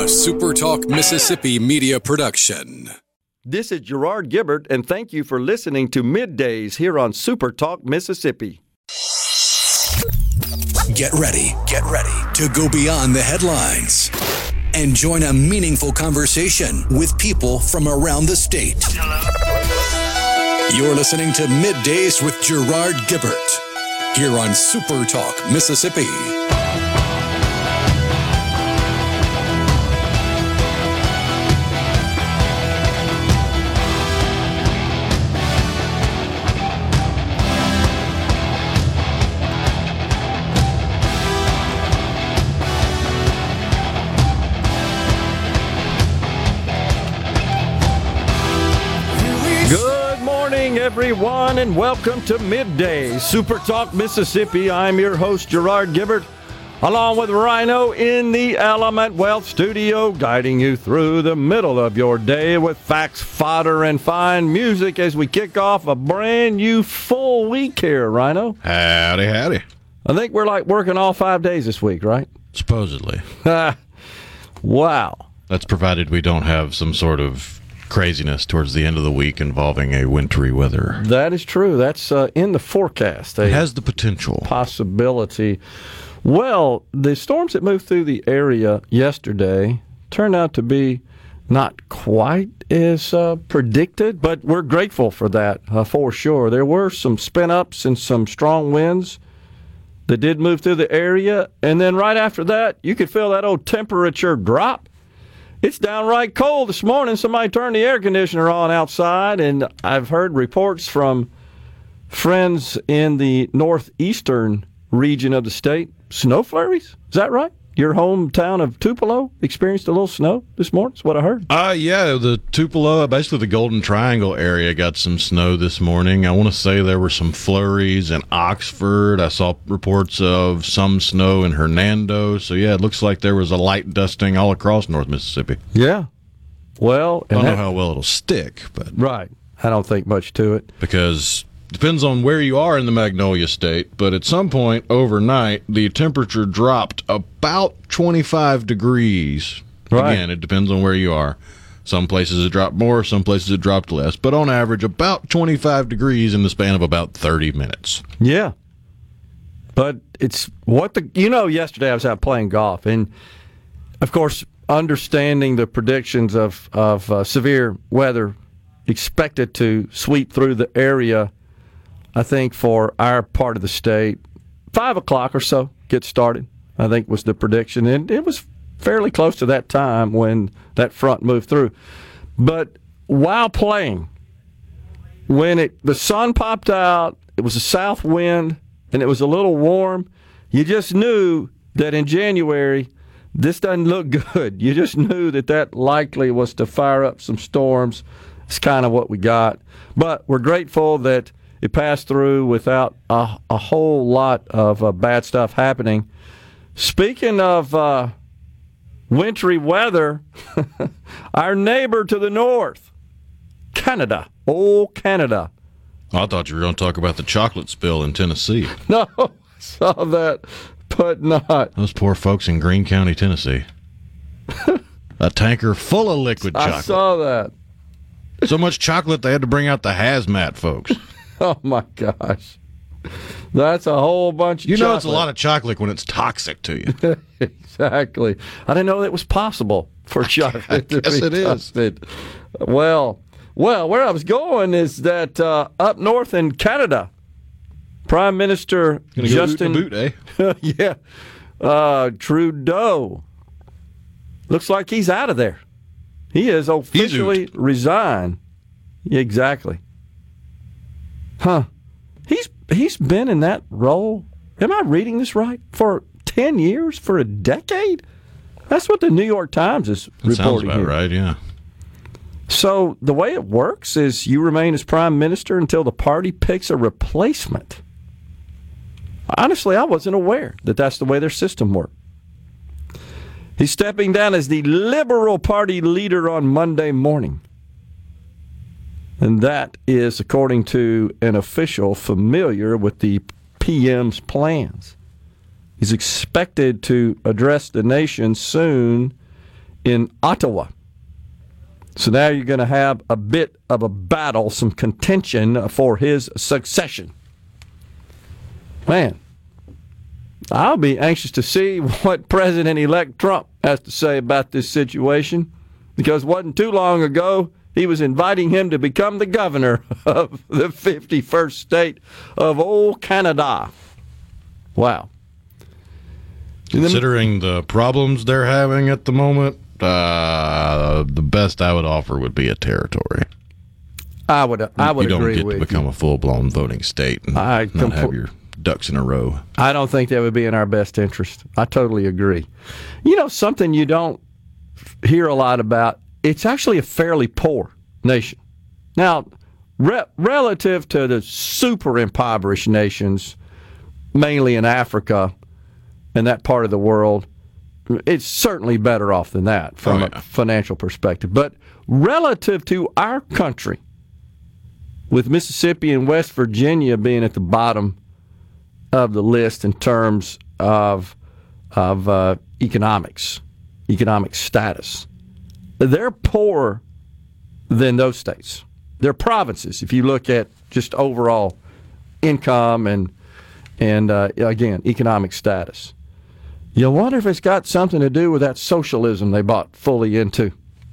SuperTalk Mississippi media production. This is Gerard Gibbert, and thank you for listening to Middays here on SuperTalk Mississippi. Get ready to go beyond the headlines and join a meaningful conversation with people from around the state. You're listening to Middays with Gerard Gibbert here on SuperTalk Mississippi. Everyone, and welcome to Midday Super Talk Mississippi. I'm your host, Gerard Gibbert, along with Rhino in the Element Wealth Studio, guiding you through the middle of your day with facts, fodder, and fine music as we kick off a brand new full week here, Rhino. Howdy. I think we're like working all 5 days this week, right? Supposedly. Wow. That's provided we don't have some sort of craziness towards the end of the week involving a wintry weather. That is true. That's in the forecast. It has the potential. Possibility. Well, the storms that moved through the area yesterday turned out to be not quite as predicted, but we're grateful for that for sure. There were some spin-ups and some strong winds that did move through the area, and then right after that, you could feel that old temperature drop. It's downright cold this morning. Somebody turned the air conditioner on outside, and I've heard reports from friends in the northeastern region of the state. Snow flurries? Is that right? Your hometown of Tupelo experienced a little snow this morning? That's what I heard. Yeah, the Tupelo, basically the Golden Triangle area got some snow this morning. I want to say there were some flurries in Oxford. I saw reports of some snow in Hernando. So, yeah, it looks like there was a light dusting all across North Mississippi. Yeah. Well, I don't know how well it'll stick, but right. I don't think much to it. Because depends on where you are in the Magnolia State, but at some point overnight, the temperature dropped about 25 degrees. Right. Again, it depends on where you are. Some places it dropped more, some places it dropped less, but on average, about 25 degrees in the span of about 30 minutes. Yeah. But it's yesterday I was out playing golf, and of course, understanding the predictions of severe weather expected to sweep through the area, I think for our part of the state, 5 o'clock or so get started, I think was the prediction. And it was fairly close to that time when that front moved through. But while playing, when the sun popped out, it was a south wind, and it was a little warm, you just knew that in January, this doesn't look good. You just knew that likely was to fire up some storms. It's kind of what we got. But we're grateful that it passed through without a whole lot of bad stuff happening. Speaking of wintry weather, our neighbor to the north, Canada, old Canada. I thought you were going to talk about the chocolate spill in Tennessee. No, I saw that, but not. Those poor folks in Greene County, Tennessee. A tanker full of liquid chocolate. I saw that. So much chocolate they had to bring out the hazmat folks. Oh, my gosh. That's a whole bunch of chocolate. You know it's a lot of chocolate when it's toxic to you. Exactly. I didn't know it was possible for chocolate to be toasted. Well, where I was going is that up north in Canada, Prime Minister Justin... Go boot, eh? Yeah. Trudeau. Looks like he's out of there. He has officially resigned. Exactly. Huh. He's been in that role, am I reading this right, for 10 years, for a decade? That's what the New York Times is reporting. Sounds about here. Right, yeah. So the way it works is you remain as prime minister until the party picks a replacement. Honestly, I wasn't aware that that's the way their system worked. He's stepping down as the Liberal Party leader on Monday morning. And that is according to an official familiar with the PM's plans. He's expected to address the nation soon in Ottawa. So now you're going to have a bit of a battle, some contention for his succession. Man, I'll be anxious to see what President-elect Trump has to say about this situation, because it wasn't too long ago he was inviting him to become the governor of the 51st state of old Canada. Wow. Considering the problems they're having at the moment, the best I would offer would be a territory. I would agree with you. You don't get to become a full-blown voting state and not have your ducks in a row. I don't think that would be in our best interest. I totally agree. You know, something you don't hear a lot about, it's actually a fairly poor nation. Now, relative to the super impoverished nations, mainly in Africa and that part of the world, it's certainly better off than that from a financial perspective. But relative to our country, with Mississippi and West Virginia being at the bottom of the list in terms of economic status, they're poorer than those states. They're provinces, if you look at just overall income and again, economic status. You wonder if it's got something to do with that socialism they bought fully into.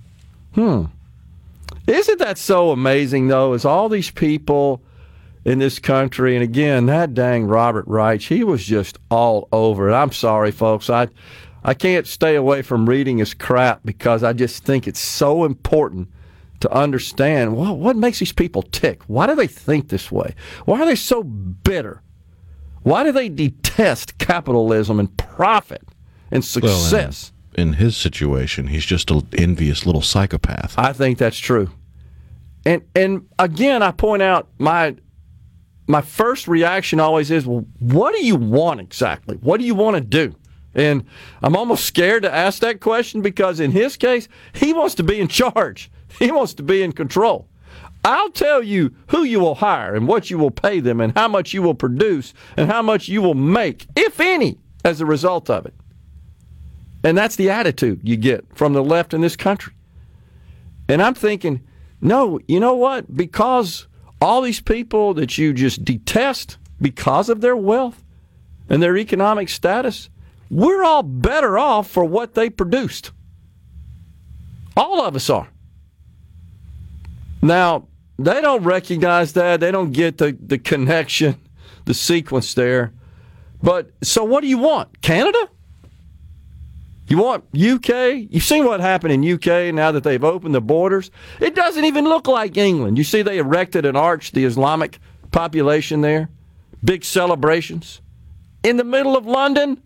Isn't that so amazing, though, as all these people in this country, and again, that dang Robert Reich, he was just all over it. I'm sorry, folks. I can't stay away from reading his crap because I just think it's so important to understand what makes these people tick. Why do they think this way? Why are they so bitter? Why do they detest capitalism and profit and success? Well, in his situation, he's just an envious little psychopath. I think that's true. And again, I point out my first reaction always is, well, what do you want exactly? What do you want to do? And I'm almost scared to ask that question because in his case, he wants to be in charge. He wants to be in control. I'll tell you who you will hire and what you will pay them and how much you will produce and how much you will make, if any, as a result of it. And that's the attitude you get from the left in this country. And I'm thinking, no, you know what? Because all these people that you just detest because of their wealth and their economic status, we're all better off for what they produced. All of us are. Now, they don't recognize that. They don't get the connection, the sequence there. But so what do you want? Canada? You want UK? You've seen what happened in UK now that they've opened the borders. It doesn't even look like England. You see they erected an arch, the Islamic population there. Big celebrations. In the middle of London.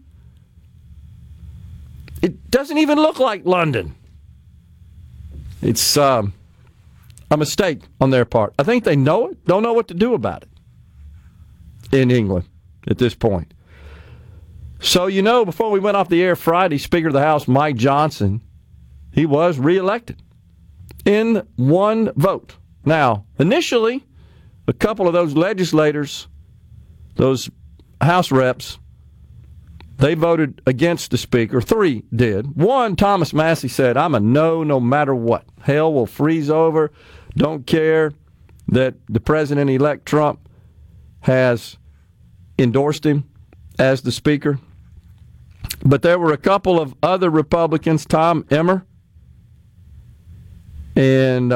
It doesn't even look like London. It's a mistake on their part. I think they know it, don't know what to do about it in England at this point. So, you know, before we went off the air Friday, Speaker of the House Mike Johnson, he was reelected in one vote. Now, initially, a couple of those legislators, those House reps, they voted against the Speaker. 3 did. 1, Thomas Massie said, I'm a no matter what. Hell will freeze over. Don't care that the President-elect Trump has endorsed him as the Speaker. But there were a couple of other Republicans, Tom Emmer, and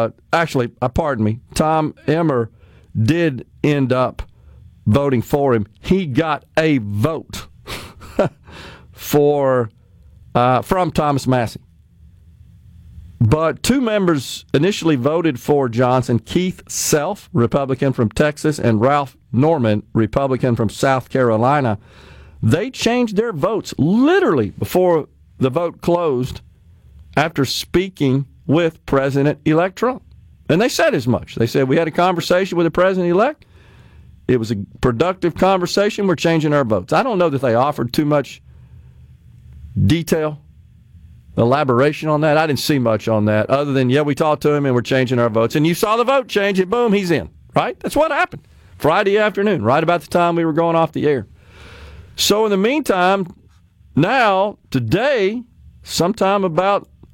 Tom Emmer did end up voting for him. He got a vote from Thomas Massie. But 2 members initially voted for Johnson, Keith Self, Republican from Texas, and Ralph Norman, Republican from South Carolina. They changed their votes literally before the vote closed after speaking with President-elect Trump. And they said as much. They said, we had a conversation with the President-elect. It was a productive conversation. We're changing our votes. I don't know that they offered too much detail, elaboration on that. I didn't see much on that other than, we talked to him and we're changing our votes. And you saw the vote change and boom, he's in, right? That's what happened Friday afternoon, right about the time we were going off the air. So in the meantime, now, today, sometime about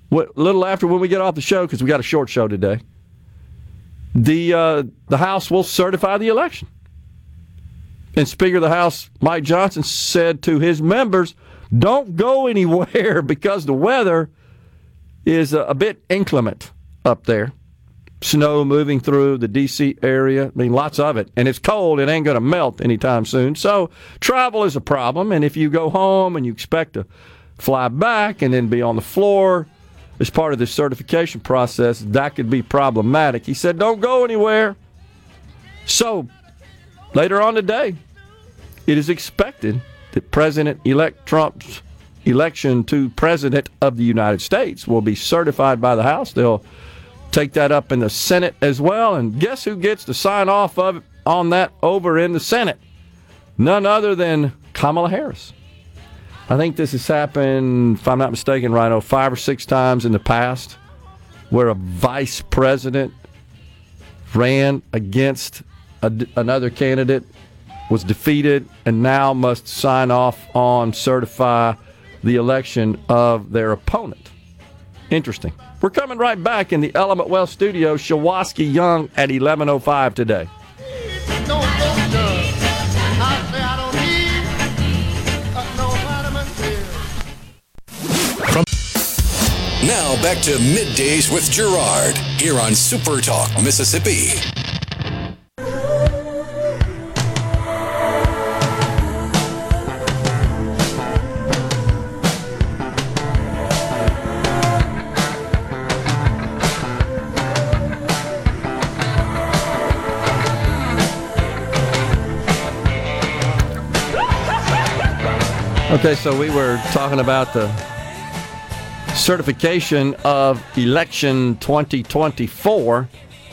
a little after when we get off the show, because we got a short show today, the House will certify the election. And Speaker of the House, Mike Johnson, said to his members, don't go anywhere because the weather is a bit inclement up there. Snow moving through the D.C. area. I mean, lots of it. And it's cold. It ain't going to melt anytime soon. So travel is a problem. And if you go home and you expect to fly back and then be on the floor as part of the certification process, that could be problematic. He said, don't go anywhere. So later on today, it is expected that President-elect Trump's election to President of the United States will be certified by the House. They'll take that up in the Senate as well. And guess who gets to sign off on that over in the Senate? None other than Kamala Harris. I think this has happened, if I'm not mistaken, Rhino, 5 or 6 times in the past where a vice president ran against another candidate, was defeated, and now must sign off on, certify the election of their opponent. Interesting. We're coming right back in the Element Wealth studio. Shawaski Young at 11:05 today. Now back to Middays with Gerard here on Super Talk, Mississippi. Okay, so we were talking about the certification of election 2024,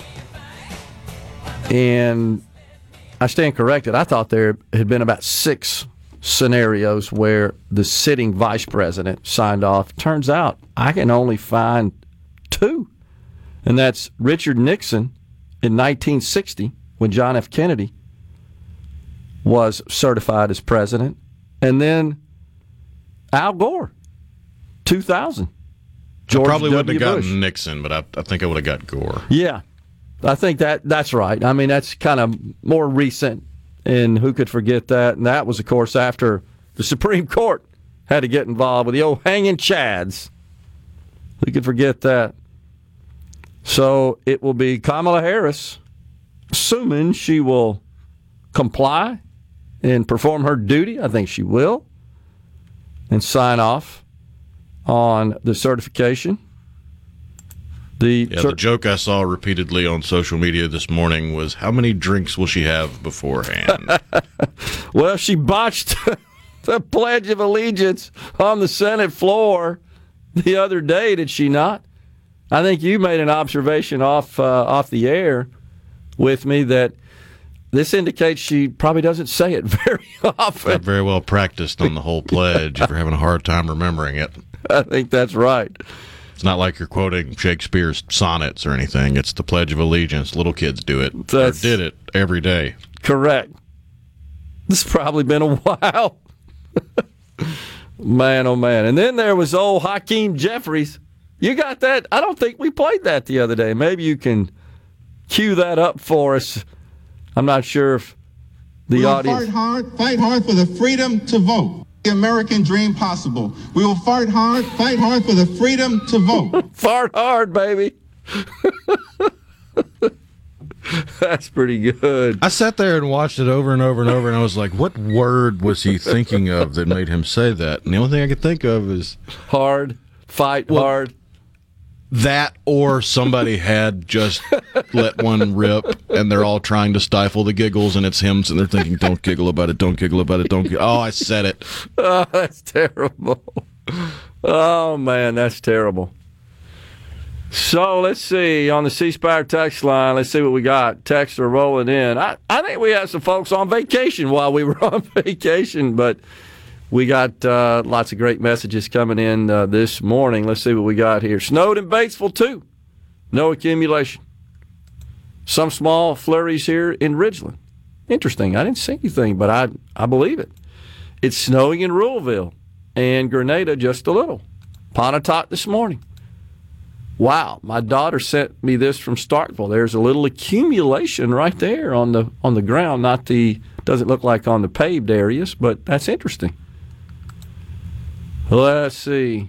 and I stand corrected. I thought there had been about 6 scenarios where the sitting vice president signed off. Turns out I can only find 2, and that's Richard Nixon in 1960 when John F. Kennedy was certified as president, and then Al Gore, 2000. George probably wouldn't have gotten Bush. Nixon, but I think I would have got Gore. Yeah, I think that's right. I mean, that's kind of more recent, and who could forget that? And that was, of course, after the Supreme Court had to get involved with the old hanging chads. Who could forget that? So it will be Kamala Harris, assuming she will comply and perform her duty. I think she will. And sign off on the certification. The joke I saw repeatedly on social media this morning was, how many drinks will she have beforehand? Well, she botched the Pledge of Allegiance on the Senate floor the other day, did she not? I think you made an observation off the air with me that this indicates she probably doesn't say it very often. Not very well practiced on the whole pledge if you're having a hard time remembering it. I think that's right. It's not like you're quoting Shakespeare's sonnets or anything. It's the Pledge of Allegiance. Little kids do it. Or did it every day. Correct. This has probably been a while. Man, oh man. And then there was old Hakeem Jeffries. You got that? I don't think we played that the other day. Maybe you can cue that up for us. I'm not sure if the audience... Fight hard for the freedom to vote. The American dream possible. We will fight hard for the freedom to vote. Fart hard, baby. That's pretty good. I sat there and watched it over and over and over, and I was like, what word was he thinking of that made him say that? And the only thing I could think of is... Hard. Fight hard. That, or somebody had just let one rip, and they're all trying to stifle the giggles, and it's him, and they're thinking, don't giggle about it, don't giggle about it, don't giggle. Oh, I said it. Oh, that's terrible. Oh, man, that's terrible. So let's see, on the C Spire text line, let's see what we got. Texts are rolling in. I think we had some folks on vacation while we were on vacation, but we got lots of great messages coming in this morning. Let's see what we got here. Snowed in Batesville, too. No accumulation. Some small flurries here in Ridgeland. Interesting. I didn't see anything, but I believe it. It's snowing in Ruleville and Grenada just a little. Pontotoc this morning. wow, my daughter sent me this from Starkville. There's a little accumulation right there on the ground. Doesn't look like on the paved areas, but that's interesting. Let's see.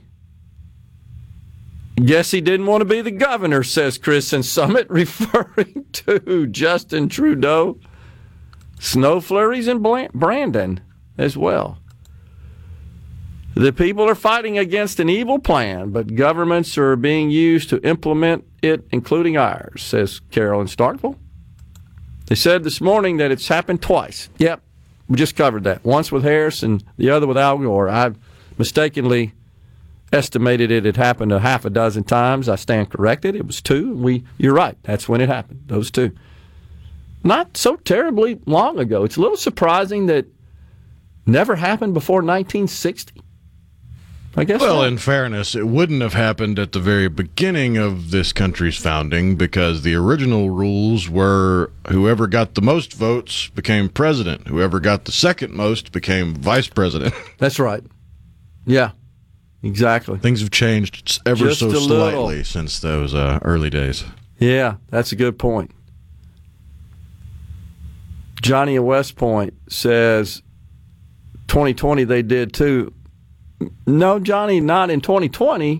Guess he didn't want to be the governor, says Chris in Summit, referring to Justin Trudeau. Snow flurries in Brandon as well. The people are fighting against an evil plan, but governments are being used to implement it, including ours, says Carol in Starkville. They said this morning that it's happened twice. Yep, we just covered that. Once with Harris and the other with Al Gore. I mistakenly estimated it had happened a half a dozen times. I stand corrected. It was 2. You're right. That's when it happened, those 2. Not so terribly long ago. It's a little surprising that never happened before 1960. I guess. Well, not. In fairness, it wouldn't have happened at the very beginning of this country's founding because the original rules were whoever got the most votes became president. Whoever got the second most became vice president. That's right. Yeah, exactly. Things have changed ever Just so a slightly little. since those early days. Yeah, that's a good point. Johnny in West Point says 2020 they did too. No, Johnny, not in 2020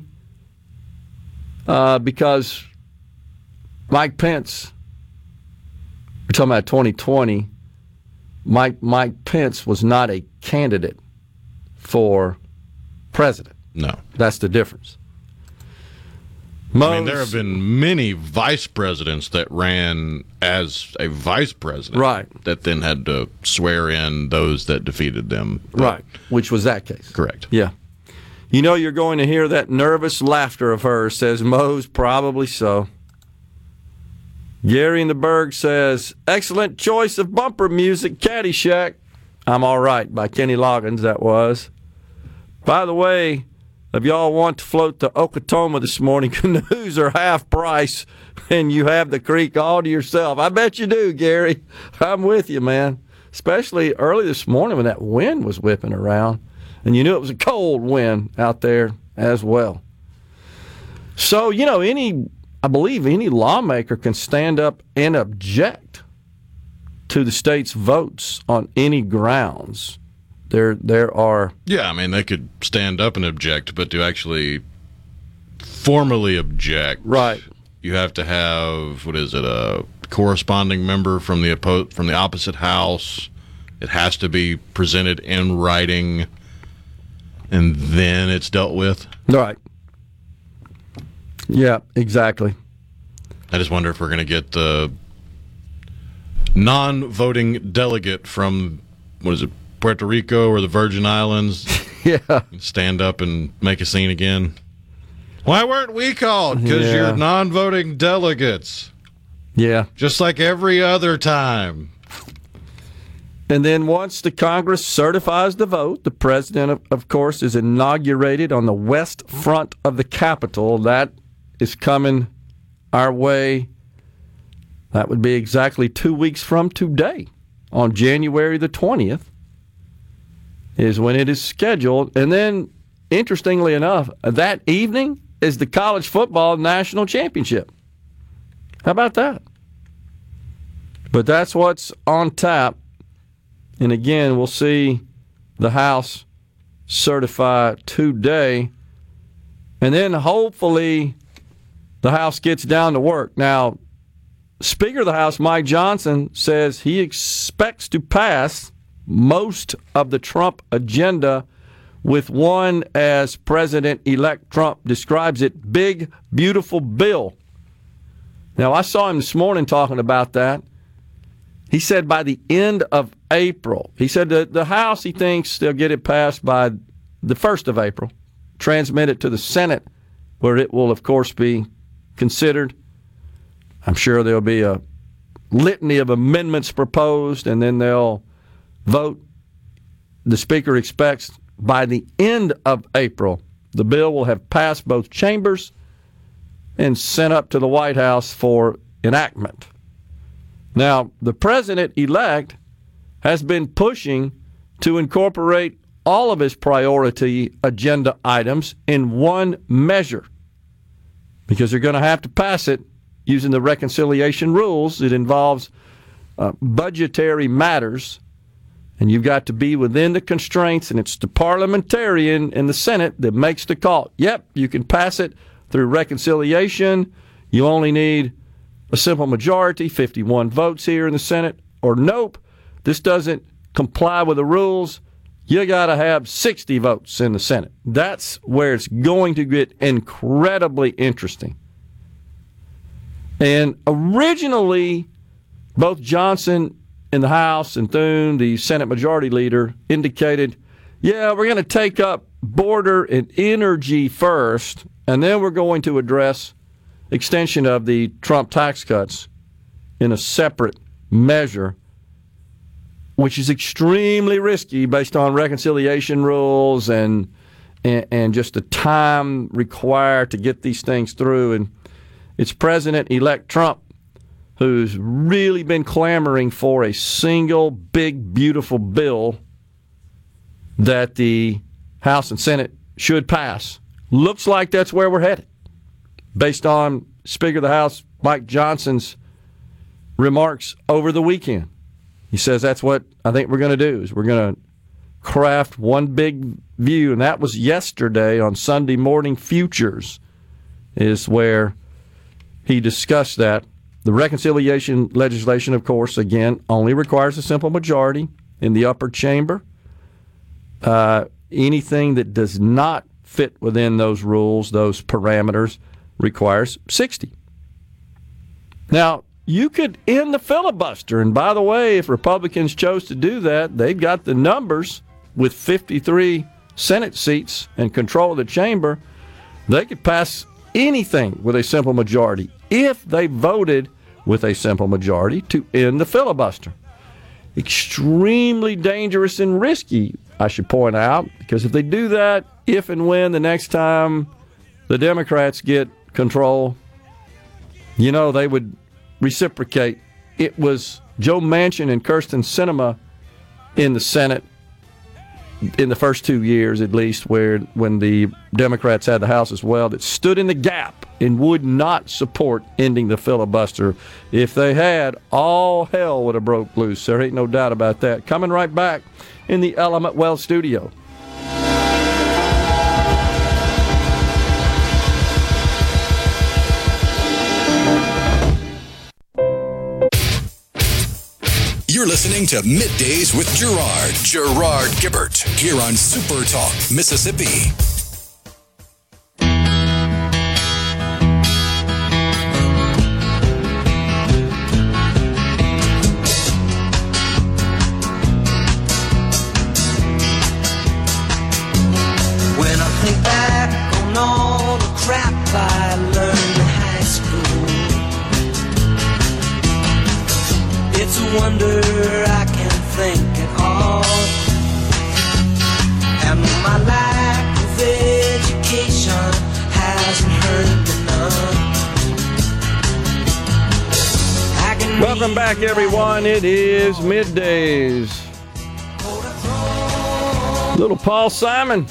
because Mike Pence, we're talking about 2020, Mike Pence was not a candidate for president. No. That's the difference. There have been many vice presidents that ran as a vice president. Right. That then had to swear in those that defeated them. Right, which was that case. Correct. Yeah. You know you're going to hear that nervous laughter of hers, says Mose. Probably so. Gary in the Berg says, excellent choice of bumper music, Caddyshack. I'm All Right by Kenny Loggins, that was. By the way, if y'all want to float to Okatoma this morning, canoes are half price, and you have the creek all to yourself. I bet you do, Gary. I'm with you, man. Especially early this morning when that wind was whipping around, and you knew it was a cold wind out there as well. So, I believe any lawmaker can stand up and object to the state's votes on any grounds. There are... Yeah, they could stand up and object, but to actually formally object... Right. You have to have, a corresponding member from the opposite house. It has to be presented in writing, and then it's dealt with. Right. Yeah, exactly. I just wonder if we're going to get the non-voting delegate from, Puerto Rico or the Virgin Islands. Yeah. Stand up and make a scene again. Why weren't we called? Because you're non-voting delegates. Yeah. Just like every other time. And then once the Congress certifies the vote, the president, of course, is inaugurated on the west front of the Capitol. That is coming our way. That would be exactly 2 weeks from today, on January the 20th. Is when it is scheduled. And then, interestingly enough, that evening is the college football national championship. How about that? But that's what's on tap. And again, we'll see the House certify today. And then hopefully the House gets down to work. Now, Speaker of the House, Mike Johnson, says he expects to pass most of the Trump agenda with one, as President-elect Trump describes it, big, beautiful bill. Now, I saw him this morning talking about that. He said by the end of April. He said that the House, he thinks they'll get it passed by the 1st of April, transmit it to the Senate, where it will, of course, be considered. I'm sure there'll be a litany of amendments proposed, and then they'll vote. The Speaker expects by the end of April, the bill will have passed both chambers and sent up to the White House for enactment. Now, the President-elect has been pushing to incorporate all of his priority agenda items in one measure. because they're going to have to pass it using the reconciliation rules. It involves budgetary matters, and you've got to be within the constraints, and it's the parliamentarian in the Senate that makes the call. Yep, you can pass it through reconciliation. You only need a simple majority, 51 votes here in the Senate, or nope, this doesn't comply with the rules. You got to have 60 votes in the Senate. That's where it's going to get incredibly interesting. And originally, both Johnson in the House and Thune, the Senate Majority Leader, indicated, yeah, we're going to take up border and energy first, and then we're going to address extension of the Trump tax cuts in a separate measure, which is extremely risky based on reconciliation rules and just the time required to get these things through. And it's President-elect Trump who's really been clamoring for a single big, beautiful bill that the House and Senate should pass. Looks like that's where we're headed, based on Speaker of the House Mike Johnson's remarks over the weekend. He says that's what I think we're going to do, is we're going to craft one big view, and that was yesterday on Sunday Morning Futures is where he discussed that. The reconciliation legislation, of course, again, only requires a simple majority in the upper chamber. Anything that does not fit within those rules, those parameters, requires 60. Now, you could end the filibuster. And by the way, if Republicans chose to do that, they've got the numbers with 53 Senate seats and control of the chamber. They could pass anything with a simple majority if they voted with a simple majority to end the filibuster. Extremely dangerous and risky, I should point out, because if they do that, if and when the next time the Democrats get control, they would reciprocate. It was Joe Manchin and Kyrsten Sinema in the Senate in the first 2 years, at least, when the Democrats had the House as well, that stood in the gap and would not support ending the filibuster. If they had, all hell would have broke loose. There ain't no doubt about that. Coming right back in the Element Wealth studio. You're listening to Middays with Gerard Gibbert, here on Super Talk, Mississippi. When I think back on all the crap I learned in high school, it's a wonder I can think at all. And my lack of education hasn't hurt me none. Welcome back, everyone. It is Middays. Little Paul Simon.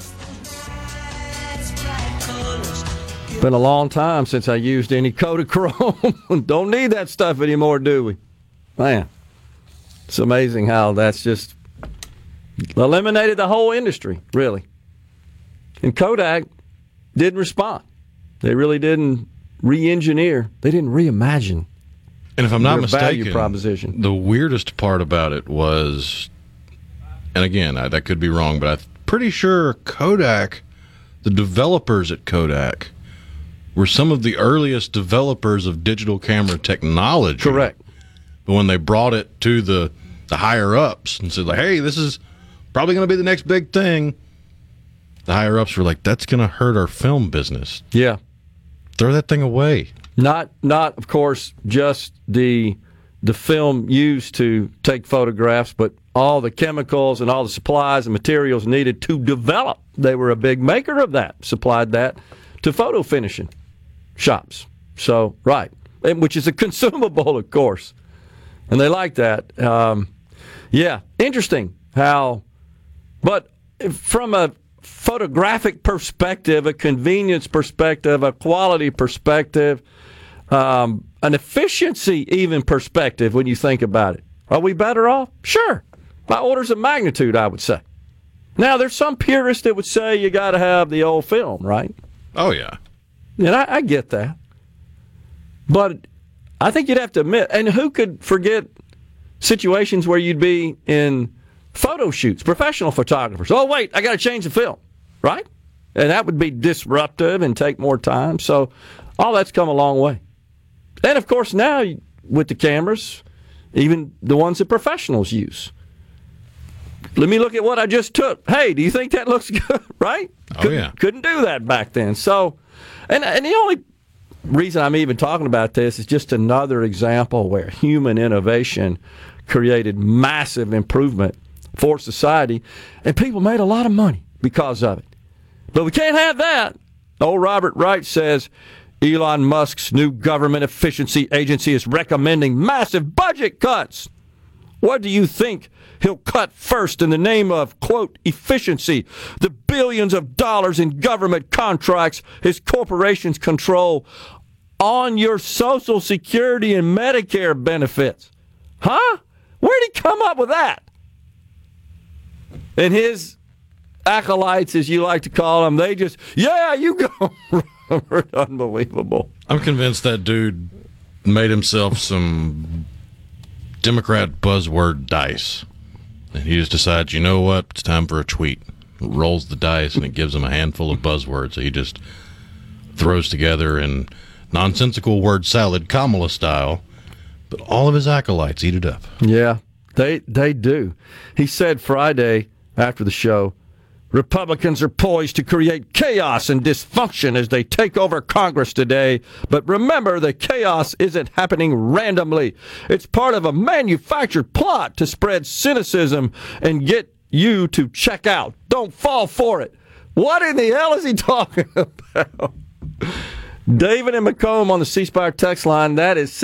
Been a long time since I used any Kodachrome. Don't need that stuff anymore, do we? Man, it's amazing how that's just eliminated the whole industry, really. And Kodak didn't respond. They really didn't re-engineer. They didn't reimagine. And if I'm not mistaken, value proposition. The weirdest part about it was, and again, that could be wrong, but I'm pretty sure Kodak, the developers at Kodak, were some of the earliest developers of digital camera technology. Correct. But when they brought it to the higher-ups and said, like, hey, this is probably going to be the next big thing, the higher-ups were like, that's going to hurt our film business. Yeah. Throw that thing away. Not of course, just the film used to take photographs, but all the chemicals and all the supplies and materials needed to develop. They were a big maker of that, supplied that to photo finishing shops. So, right, which is a consumable, of course. And they like that. Yeah, interesting how, but from a photographic perspective, a convenience perspective, a quality perspective, an efficiency even perspective when you think about it. Are we better off? Sure. By orders of magnitude, I would say. Now, there's some purists that would say you got to have the old film, right? Oh, yeah. And I get that. But I think you'd have to admit, and who could forget situations where you'd be in photo shoots, professional photographers. Oh, wait, I got to change the film, right? And that would be disruptive and take more time. So all that's come a long way. And, of course, now with the cameras, even the ones that professionals use. Let me look at what I just took. Hey, do you think that looks good, right? Yeah. Couldn't do that back then. So, and the only reason I'm even talking about this is just another example where human innovation created massive improvement for society, and people made a lot of money because of it. But we can't have that. Old Robert Wright says Elon Musk's new government efficiency agency is recommending massive budget cuts. What do you think he'll cut first in the name of, quote, efficiency? The billions of dollars in government contracts his corporations control on your Social Security and Medicare benefits. Huh? Where'd he come up with that? And his acolytes, as you like to call them, they just, yeah, you go. Unbelievable. I'm convinced that dude made himself some Democrat buzzword dice. And he just decides, you know what, it's time for a tweet. Rolls the dice, and it gives him a handful of buzzwords that he just throws together in nonsensical word salad, Kamala style. But all of his acolytes eat it up. Yeah, they do. He said Friday after the show, Republicans are poised to create chaos and dysfunction as they take over Congress today. But remember, the chaos isn't happening randomly. It's part of a manufactured plot to spread cynicism and get you to check out. Don't fall for it. What in the hell is he talking about? David and Macomb on the C Spire text line. That is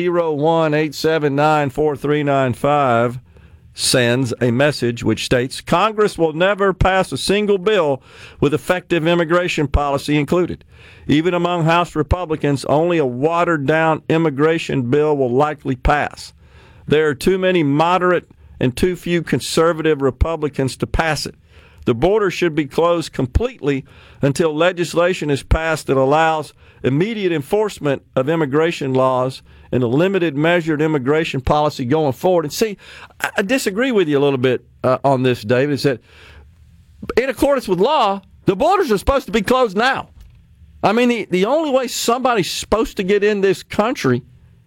601-879-4395. Sends a message which states, Congress will never pass a single bill with effective immigration policy included. Even among House Republicans, only a watered-down immigration bill will likely pass. There are too many moderate and too few conservative Republicans to pass it. The border should be closed completely until legislation is passed that allows immediate enforcement of immigration laws and a limited measured immigration policy going forward. And see, I disagree with you a little bit on this, David. Is that in accordance with law, the borders are supposed to be closed now. I mean, the only way somebody's supposed to get in this country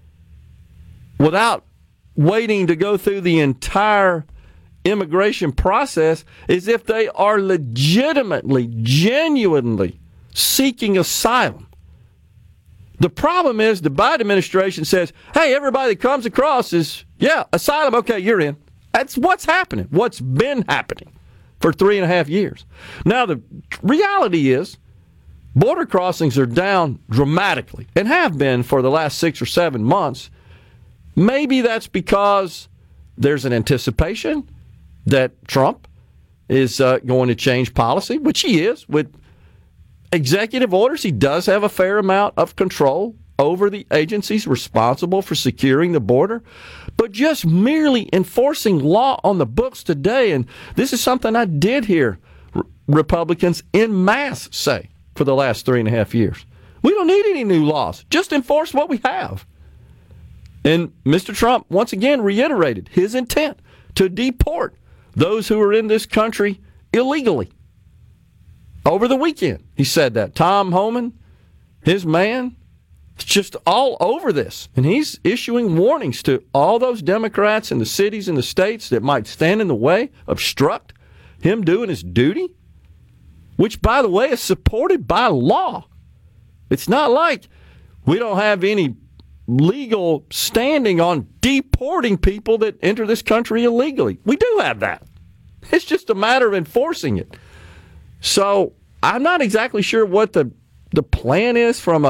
without waiting to go through the entire immigration process is if they are legitimately, genuinely seeking asylum. The problem is the Biden administration says, hey, everybody that comes across is, yeah, asylum, okay, you're in. That's what's happening, what's been happening for 3.5 years. Now, the reality is border crossings are down dramatically and have been for the last 6 or 7 months. Maybe that's because there's an anticipation that Trump is going to change policy, which he is. With executive orders, he does have a fair amount of control over the agencies responsible for securing the border. But just merely enforcing law on the books today, and this is something I did hear Republicans en masse say for the last 3.5 years. We don't need any new laws. Just enforce what we have. And Mr. Trump once again reiterated his intent to deport those who are in this country illegally. Over the weekend, he said that. Tom Homan, his man, is just all over this. And he's issuing warnings to all those Democrats in the cities and the states that might stand in the way, obstruct him doing his duty, which, by the way, is supported by law. It's not like we don't have any legal standing on deporting people that enter this country illegally. We do have that. It's just a matter of enforcing it. So I'm not exactly sure what the plan is from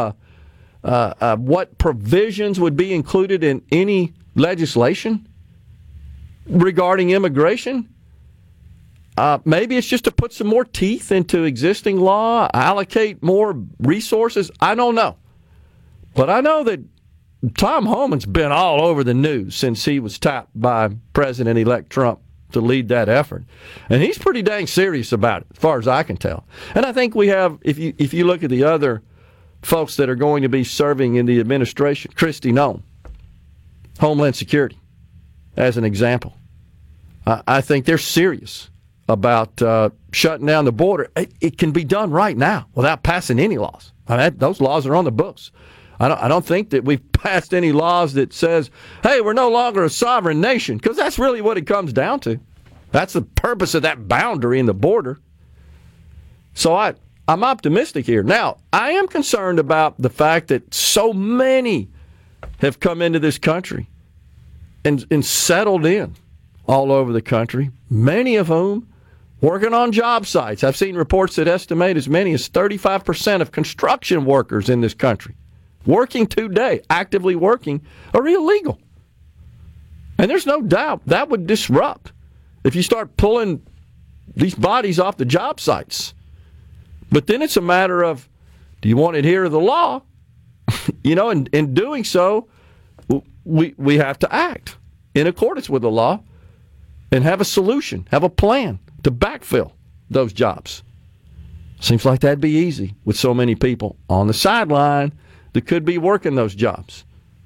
what provisions would be included in any legislation regarding immigration. Maybe it's just to put some more teeth into existing law, allocate more resources. I don't know. But I know that Tom Homan's been all over the news since he was tapped by President-elect Trump to lead that effort. And he's pretty dang serious about it, as far as I can tell. And I think we have, if you look at the other folks that are going to be serving in the administration, Kristi Noem, Homeland Security, as an example. I think they're serious about shutting down the border. It can be done right now without passing any laws. Those laws are on the books. I don't think that we've passed any laws that says, hey, we're no longer a sovereign nation, because that's really what it comes down to. That's the purpose of that boundary in the border. So I'm optimistic here. Now, I am concerned about the fact that so many have come into this country and settled in all over the country, many of whom working on job sites. I've seen reports that estimate as many as 35% of construction workers in this country working today, actively working, are illegal. And there's no doubt that would disrupt if you start pulling these bodies off the job sites. But then it's a matter of, do you want to adhere to the law? And in doing so, we have to act in accordance with the law and have a solution, have a plan to backfill those jobs. Seems like that'd be easy with so many people on the sideline that could be working those jobs.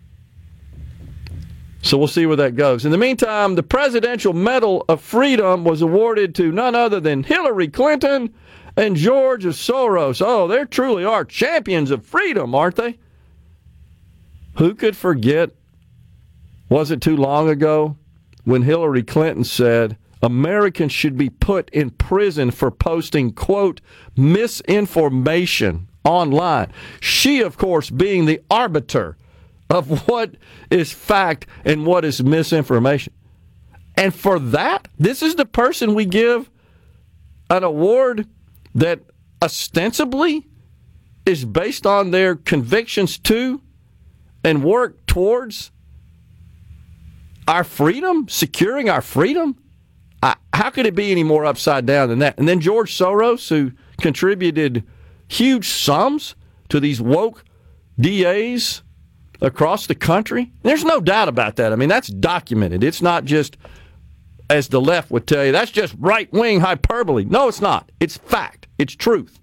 So we'll see where that goes. In the meantime, the Presidential Medal of Freedom was awarded to none other than Hillary Clinton and George Soros. Oh, they truly are champions of freedom, aren't they? Who could forget, was it too long ago, when Hillary Clinton said Americans should be put in prison for posting, quote, misinformation online. She, of course, being the arbiter of what is fact and what is misinformation. And for that, this is the person we give an award that ostensibly is based on their convictions to and work towards our freedom, securing our freedom. How could it be any more upside down than that? And then George Soros, who contributed huge sums to these woke DAs across the country. There's no doubt about that. I mean, that's documented. It's not just, as the left would tell you, that's just right-wing hyperbole. No, it's not. It's fact. It's truth.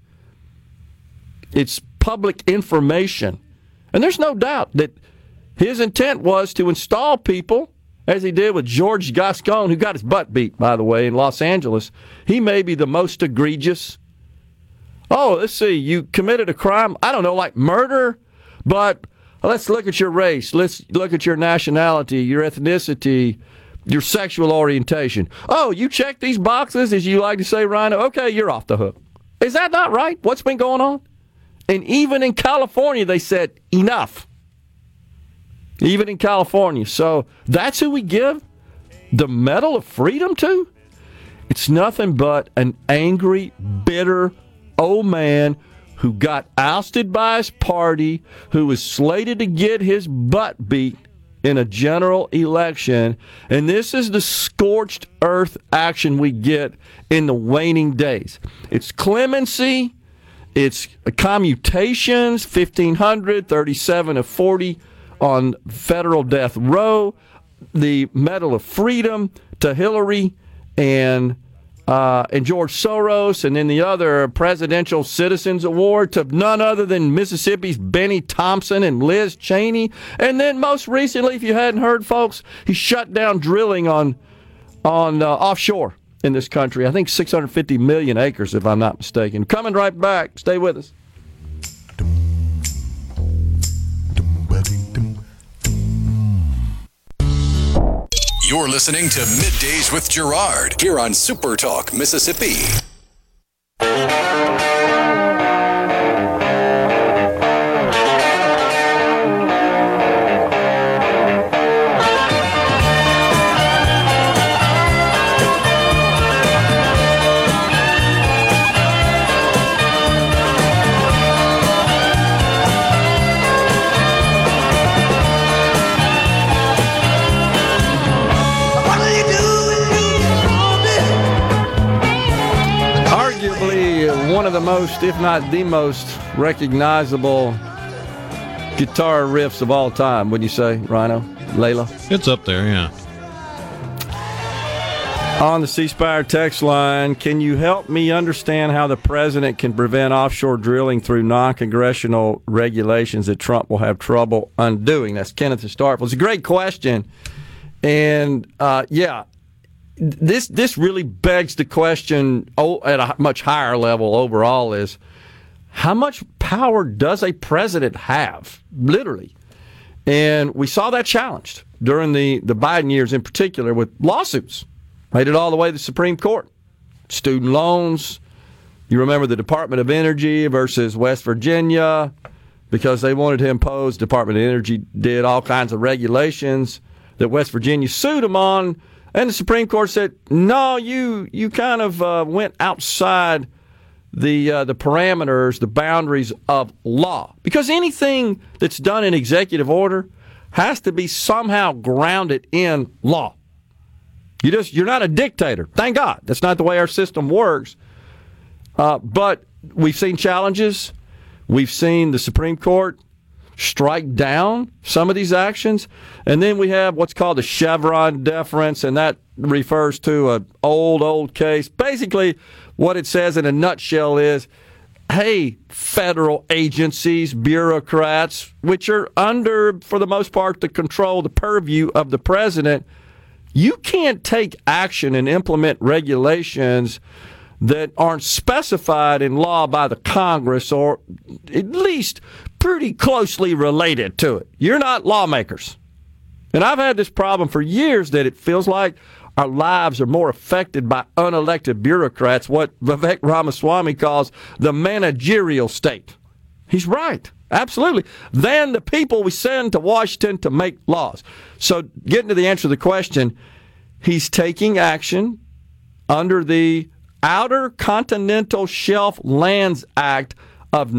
It's public information. And there's no doubt that his intent was to install people, as he did with George Gascon, who got his butt beat, by the way, in Los Angeles. He may be the most egregious. Oh, let's see, you committed a crime, I don't know, like murder, but let's look at your race, let's look at your nationality, your ethnicity, your sexual orientation. Oh, you check these boxes, as you like to say, Rhino, okay, you're off the hook. Is that not right? What's been going on? And even in California, they said, enough. Even in California. So that's who we give the Medal of Freedom to? It's nothing but an angry, bitter old man who got ousted by his party, who was slated to get his butt beat in a general election. And this is the scorched earth action we get in the waning days. It's clemency, it's commutations, 1,500, 37 of 40 on federal death row, the Medal of Freedom to Hillary and George Soros, and then the other Presidential Citizens Award to none other than Mississippi's Benny Thompson and Liz Cheney. And then most recently, if you hadn't heard, folks, he shut down drilling on offshore in this country. I think 650 million acres, if I'm not mistaken. Coming right back. Stay with us. You're listening to Middays with Gerard here on Super Talk, Mississippi. the most, if not the most, recognizable guitar riffs of all time, wouldn't you say, Rhino? Layla? It's up there, yeah. On the C Spire text line, can you help me understand how the president can prevent offshore drilling through non-congressional regulations that Trump will have trouble undoing? That's Kenneth in Starkville. It's a great question. And, this really begs the question at a much higher level overall is, how much power does a president have, literally? And we saw that challenged during the Biden years in particular with lawsuits. Made it all the way to the Supreme Court. Student loans. You remember the Department of Energy versus West Virginia because they wanted to impose, Department of Energy did all kinds of regulations that West Virginia sued them on. And the Supreme Court said, no, you kind of went outside the parameters, the boundaries of law. Because anything that's done in executive order has to be somehow grounded in law. You're not a dictator. Thank God. That's not the way our system works. But we've seen challenges. We've seen the Supreme Court strike down some of these actions. And then we have what's called the Chevron deference, and that refers to an old case. Basically, what it says in a nutshell is, hey, federal agencies, bureaucrats, which are under, for the most part, the control, the purview of the president, you can't take action and implement regulations that aren't specified in law by the Congress or at least pretty closely related to it. You're not lawmakers. And I've had this problem for years that it feels like our lives are more affected by unelected bureaucrats, what Vivek Ramaswamy calls the managerial state. He's right. Absolutely. Than the people we send to Washington to make laws. So getting to the answer to the question, he's taking action under the Outer Continental Shelf Lands Act of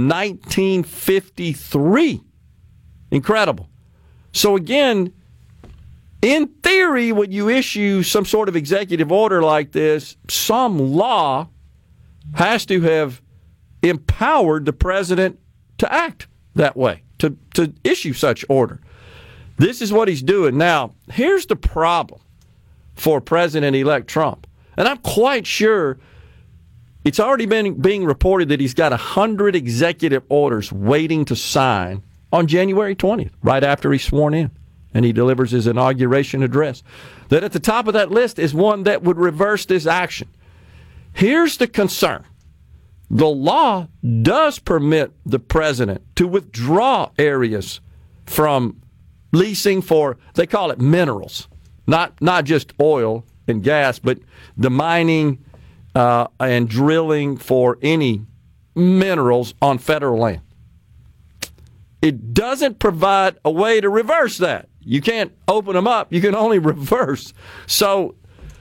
1953. Incredible. So again, in theory, when you issue some sort of executive order like this, some law has to have empowered the president to act that way, to issue such order. This is what he's doing. Now, here's the problem for President-elect Trump. And I'm quite sure it's already being reported that he's got 100 executive orders waiting to sign on January 20th, right after he's sworn in and he delivers his inauguration address. That at the top of that list is one that would reverse this action. Here's the concern. The law does permit the president to withdraw areas from leasing for, they call it minerals, not just oil and gas, but the mining and drilling for any minerals on federal land. It doesn't provide a way to reverse that. You can't open them up. You can only reverse. So,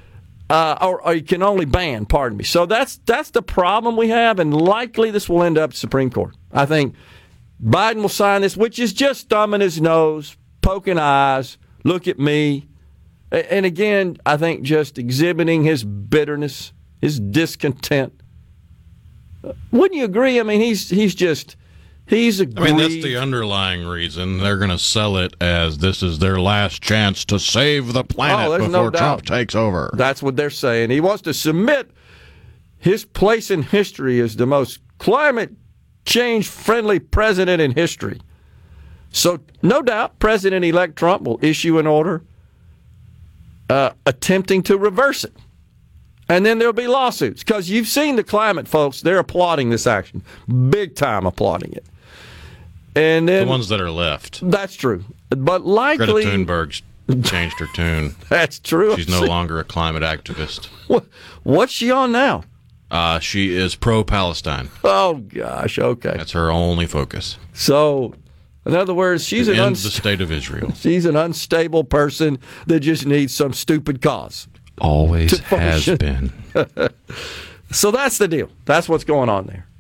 or you can only ban, pardon me. So that's the problem we have, and likely this will end up Supreme Court. I think Biden will sign this, which is just thumbing his nose, poking eyes, look at me. And again, I think just exhibiting his bitterness, his discontent. Wouldn't you agree? I mean, he's aggrieved. I mean, that's the underlying reason. They're going to sell it as this is their last chance to save the planet before Trump takes over. That's what they're saying. He wants to submit his place in history as the most climate change-friendly president in history. So, no doubt, President-elect Trump will issue an order attempting to reverse it. And then there'll be lawsuits. Because you've seen the climate folks, they're applauding this action. Big time applauding it. And then the ones that are left. That's true. But likely Greta Thunberg's changed her tune. That's true. She's no longer a climate activist. What's she on now? She is pro-Palestine. Oh, gosh. Okay. That's her only focus. So, in other words, she's the state of Israel. She's an unstable person that just needs some stupid cause. Always has been. So that's the deal. That's what's going on there.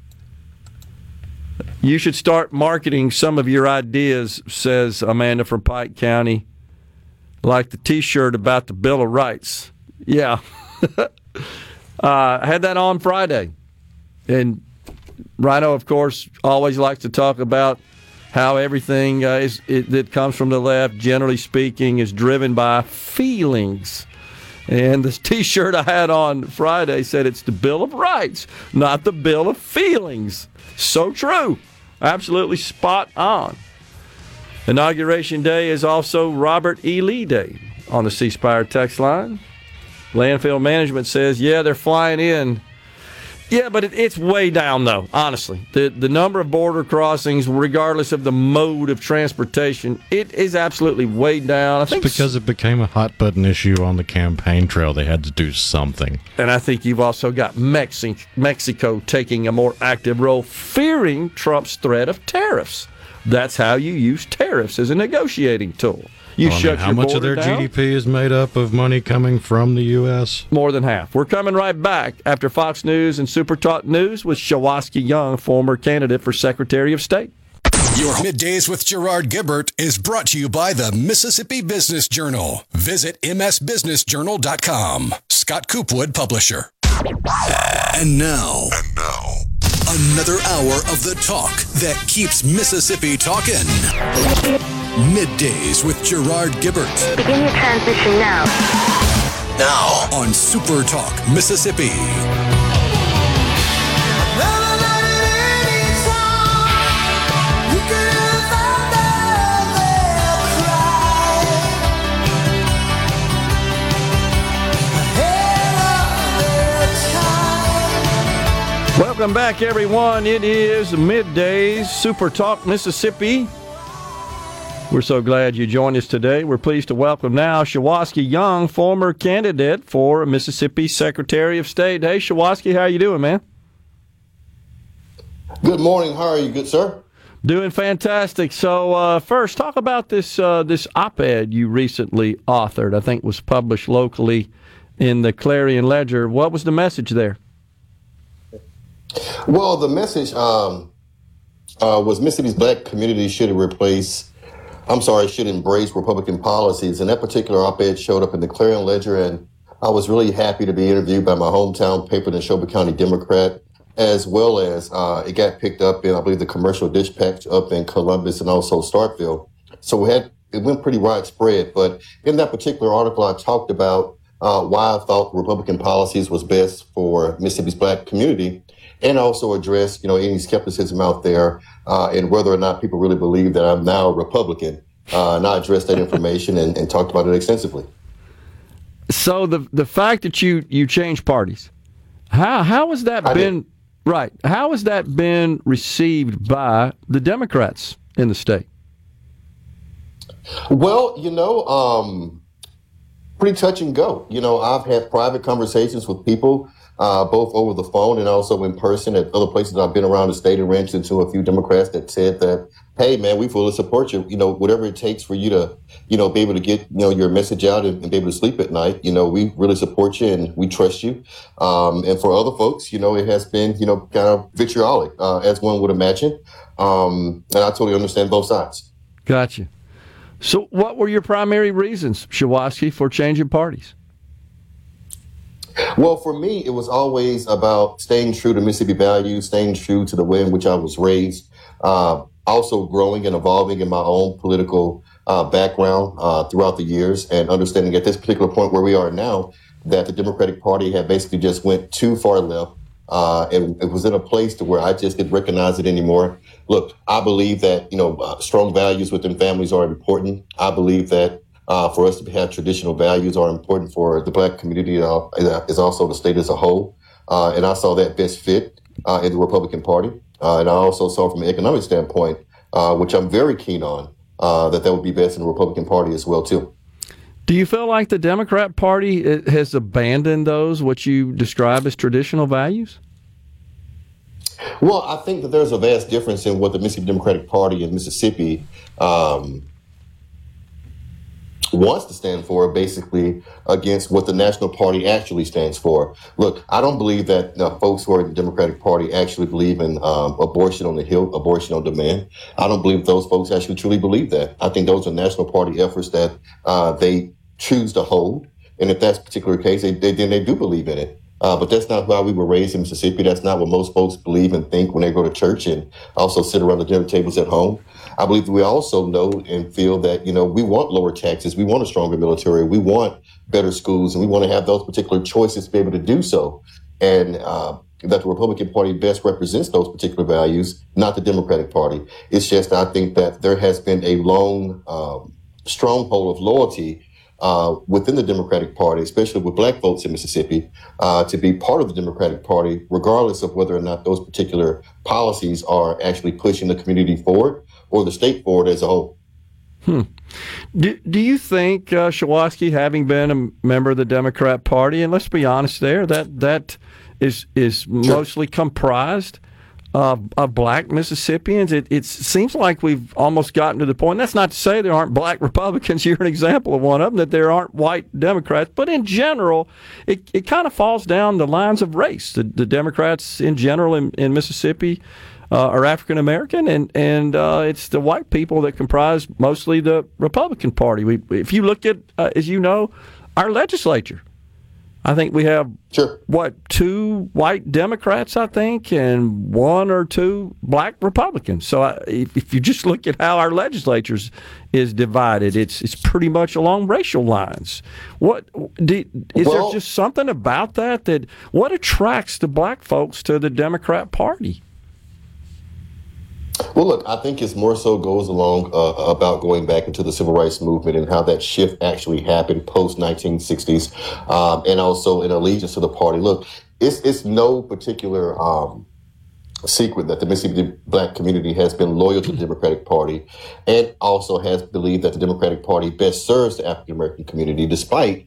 You should start marketing some of your ideas, says Amanda from Pike County, like the T-shirt about the Bill of Rights. Yeah. I had that on Friday. And Rhino, of course, always likes to talk about how everything that comes from the left, generally speaking, is driven by feelings. And this T-shirt I had on Friday said it's the Bill of Rights, not the Bill of Feelings. So true. Absolutely spot on. Inauguration Day is also Robert E. Lee Day on the C Spire text line. Landfill management says, yeah, they're flying in. Yeah, but it's way down, though, honestly. The number of border crossings, regardless of the mode of transportation, it is absolutely way down. I think because it became a hot-button issue on the campaign trail. They had to do something. And I think you've also got Mexico taking a more active role, fearing Trump's threat of tariffs. That's how you use tariffs as a negotiating tool. How much of their GDP is made up of money coming from the U.S.? More than half. We're coming right back after Fox News and Super Talk News with Shawoski Young, former candidate for Secretary of State. Your Middays with Gerard Gibert is brought to you by the Mississippi Business Journal. Visit msbusinessjournal.com. Scott Coopwood, publisher. And now, another hour of the talk that keeps Mississippi talking. Middays with Gerard Gibert. Begin your transition now. Now on Super Talk Mississippi. Welcome back, everyone. It is Middays Super Talk Mississippi. We're so glad you joined us today. We're pleased to welcome now Shawoski Young, former candidate for Mississippi Secretary of State. Hey, Shawoski, how you doing, man? Good morning. How are you, good sir? Doing fantastic. So first, talk about this op-ed you recently authored. I think was published locally in the Clarion Ledger. What was the message there? Well, the message was Mississippi's black community should embrace Republican policies. And that particular op-ed showed up in the Clarion Ledger, and I was really happy to be interviewed by my hometown paper, the Neshoba County Democrat, as well as it got picked up in, I believe, the Commercial Dispatch up in Columbus and also Starkville. So it went pretty widespread. But in that particular article, I talked about why I thought Republican policies was best for Mississippi's black community, and also address, any skepticism out there and whether or not people really believe that I'm now a Republican. And I addressed that information and talked about it extensively. So the fact that you changed parties, how has that been right? How has that been received by the Democrats in the state? Well, pretty touch and go. I've had private conversations with people, both over the phone and also in person at other places I've been around the state and ran into a few Democrats that said that, hey, man, we fully support you. Whatever it takes for you to, be able to get, your message out and be able to sleep at night. We really support you and we trust you. And for other folks, it has been, kind of vitriolic, as one would imagine. And I totally understand both sides. Gotcha. So what were your primary reasons, Shawoski, for changing parties? Well, for me, it was always about staying true to Mississippi values, staying true to the way in which I was raised, also growing and evolving in my own political background throughout the years, and understanding at this particular point where we are now that the Democratic Party had basically just went too far left, and it was in a place to where I just didn't recognize it anymore. Look, I believe that, strong values within families are important. I believe that for us to have traditional values are important for the black community, is also the state as a whole. And I saw that best fit in the Republican Party. And I also saw from an economic standpoint, which I'm very keen on, that would be best in the Republican Party as well, too. Do you feel like the Democrat Party has abandoned those, what you describe as traditional values? Well, I think that there's a vast difference in what the Mississippi Democratic Party in Mississippi wants to stand for, basically, against what the National Party actually stands for. Look, I don't believe that folks who are in the Democratic Party actually believe in abortion on the Hill, abortion on demand. I don't believe those folks actually truly believe that. I think those are National Party efforts that they choose to hold. And if that's the particular case, then they do believe in it. But that's not how we were raised in Mississippi. That's not what most folks believe and think when they go to church and also sit around the dinner tables at home. I believe that we also know and feel that, we want lower taxes. We want a stronger military. We want better schools, and we want to have those particular choices to be able to do so. And that the Republican Party best represents those particular values, not the Democratic Party. It's just, I think that there has been a long stronghold of loyalty within the Democratic Party, especially with black folks in Mississippi, to be part of the Democratic Party, regardless of whether or not those particular policies are actually pushing the community forward or the state forward as a whole. Do you think, Shawosky, having been a member of the Democrat Party, and let's be honest there, that is mostly comprised of black Mississippians? It seems like we've almost gotten to the point. That's not to say there aren't black Republicans. You're an example of one of them, that there aren't white Democrats. But in general, it kind of falls down the lines of race. The Democrats in general in Mississippi are African American, and it's the white people that comprise mostly the Republican Party. If you look at, as you know, our legislature, I think we have, 2 white Democrats, I think, and 1 or 2 black Republicans. So if you just look at how our legislature is divided, it's pretty much along racial lines. Is there just something about that what attracts the black folks to the Democrat Party? Well, look, I think it more so goes along about going back into the civil rights movement and how that shift actually happened post-1960s, and also in allegiance to the party. Look, it's no particular secret that the Mississippi black community has been loyal to the Democratic Party and also has believed that the Democratic Party best serves the African American community, despite,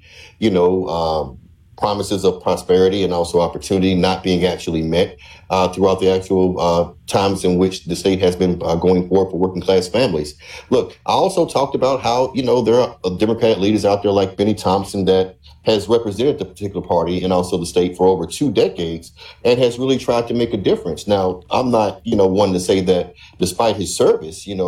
promises of prosperity and also opportunity not being actually met throughout the actual times in which the state has been going forward for working class families. Look, I also talked about how, there are Democratic leaders out there like Benny Thompson that has represented the particular party and also the state for over 2 decades and has really tried to make a difference. Now, I'm not, one to say that despite his service, to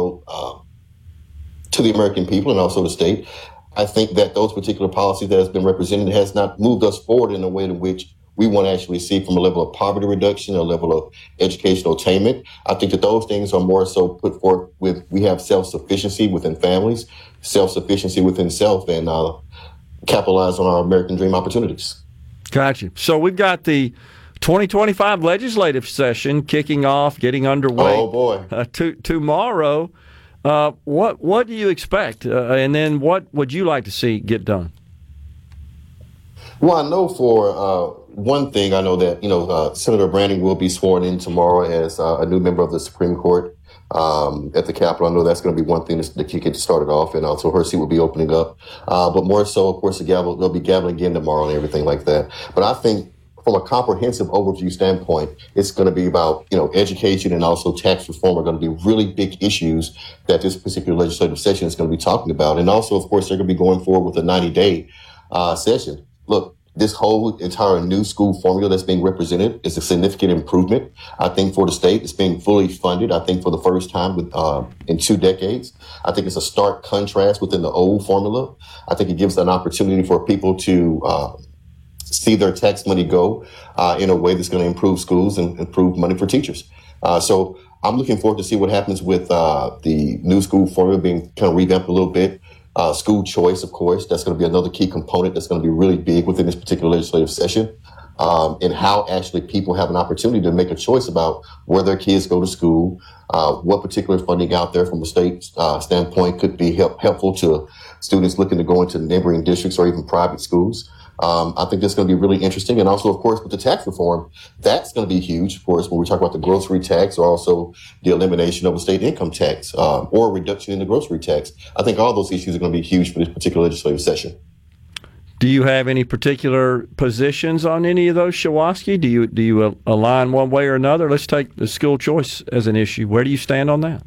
the American people and also the state, I think that those particular policies that has been represented has not moved us forward in a way in which we want to actually see from a level of poverty reduction, a level of educational attainment. I think that those things are more so put forth with, we have self-sufficiency within families, self-sufficiency within self, and capitalize on our American dream opportunities. Gotcha. So we've got the 2025 legislative session kicking off, getting underway. Oh, boy. Tomorrow. What do you expect? And then what would you like to see get done? Well, I know for one thing, I know that, Senator Branning will be sworn in tomorrow as a new member of the Supreme Court at the Capitol. I know that's going to be one thing that kick it started off, and also her seat will be opening up. But more so, of course, they'll be gaveling again tomorrow and everything like that. But I think from a comprehensive overview standpoint, it's going to be about, education and also tax reform are going to be really big issues that this particular legislative session is going to be talking about. And also, of course, they're going to be going forward with a 90-day session. Look, this whole entire new school formula that's being represented is a significant improvement. I think for the state, it's being fully funded. I think for the first time in 2 decades. I think it's a stark contrast within the old formula. I think it gives an opportunity for people to see their tax money go in a way that's going to improve schools and improve money for teachers. So I'm looking forward to see what happens with the new school formula being kind of revamped a little bit. School choice, of course, that's going to be another key component that's going to be really big within this particular legislative session, and how actually people have an opportunity to make a choice about where their kids go to school, what particular funding out there from a state standpoint could be helpful to students looking to go into neighboring districts or even private schools. I think that's going to be really interesting. And also, of course, with the tax reform, that's going to be huge, of course, when we talk about the grocery tax or also the elimination of the state income tax or a reduction in the grocery tax. I think all those issues are going to be huge for this particular legislative session. Do you have any particular positions on any of those, Shawosky? Do you align one way or another? Let's take the school choice as an issue. Where do you stand on that?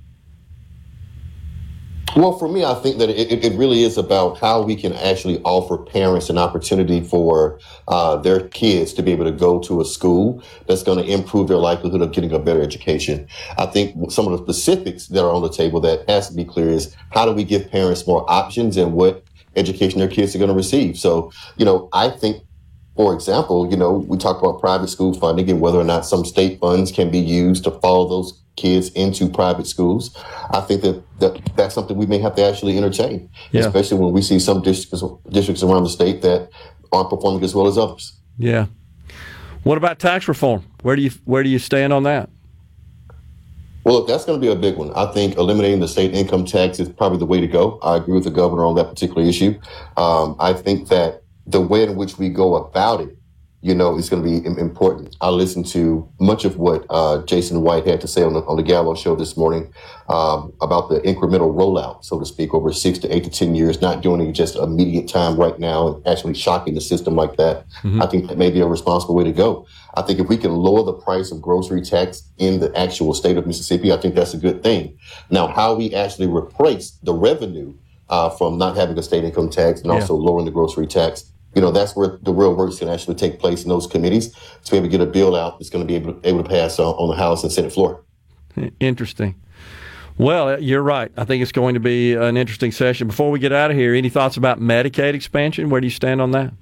Well, for me, I think that it really is about how we can actually offer parents an opportunity for their kids to be able to go to a school that's going to improve their likelihood of getting a better education. I think some of the specifics that are on the table that has to be clear is how do we give parents more options and what education their kids are going to receive. So, I think For example, we talk about private school funding and whether or not some state funds can be used to follow those kids into private schools. I think that's something we may have to actually entertain, especially when we see some districts around the state that aren't performing as well as others. Yeah. What about tax reform? Where do you stand on that? Well, look, that's going to be a big one. I think eliminating the state income tax is probably the way to go. I agree with the governor on that particular issue. I think that the way in which we go about it, is going to be important. I listened to much of what Jason White had to say on the Gallo show this morning about the incremental rollout, so to speak, over 6 to 8 to 10 years, not doing it just immediate time right now and actually shocking the system like that. Mm-hmm. I think that may be a responsible way to go. I think if we can lower the price of grocery tax in the actual state of Mississippi, I think that's a good thing. Now, how we actually replace the revenue from not having a state income tax and also lowering the grocery tax, that's where the real work is going to actually take place in those committees to be able to get a bill out that's going to be able to pass on the House and Senate floor. Interesting. Well, you're right. I think it's going to be an interesting session. Before we get out of here, any thoughts about Medicaid expansion? Where do you stand on that?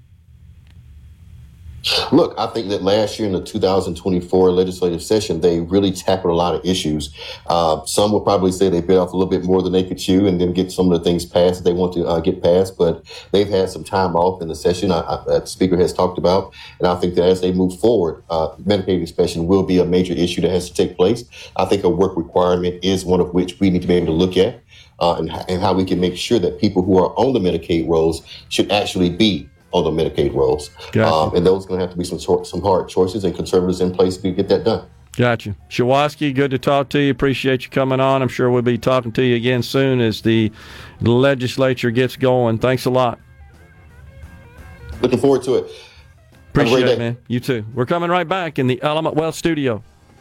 Look, I think that last year in the 2024 legislative session, they really tackled a lot of issues. Some will probably say they bit off a little bit more than they could chew and then get some of the things passed that they want to get passed. But they've had some time off in the session that the Speaker has talked about. And I think that as they move forward, Medicaid expansion will be a major issue that has to take place. I think a work requirement is one of which we need to be able to look at and how we can make sure that people who are on the Medicaid rolls should actually be on the Medicaid rolls. Gotcha. And those are going to have to be some hard choices and conservatives in place to get that done. Gotcha. Shawoski, good to talk to you. Appreciate you coming on. I'm sure we'll be talking to you again soon as the legislature gets going. Thanks a lot. Looking forward to it. Appreciate it, man. You too. We're coming right back in the Element Wealth studio.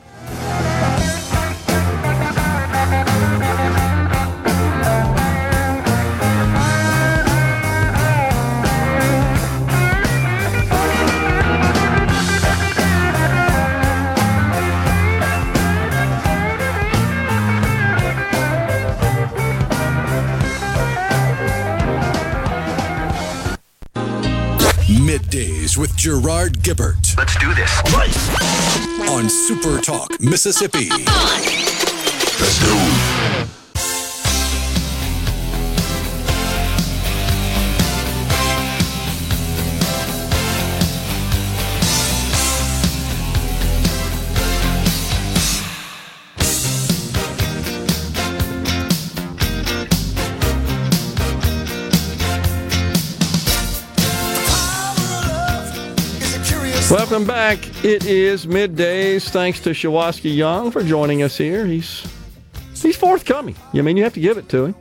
Middays with Gerard Gibbert. Let's do this. On Super Talk, Mississippi. Let's go. Welcome back. It is Middays. Thanks to Shawoski Young for joining us here. He's forthcoming. I mean, you have to give it to him.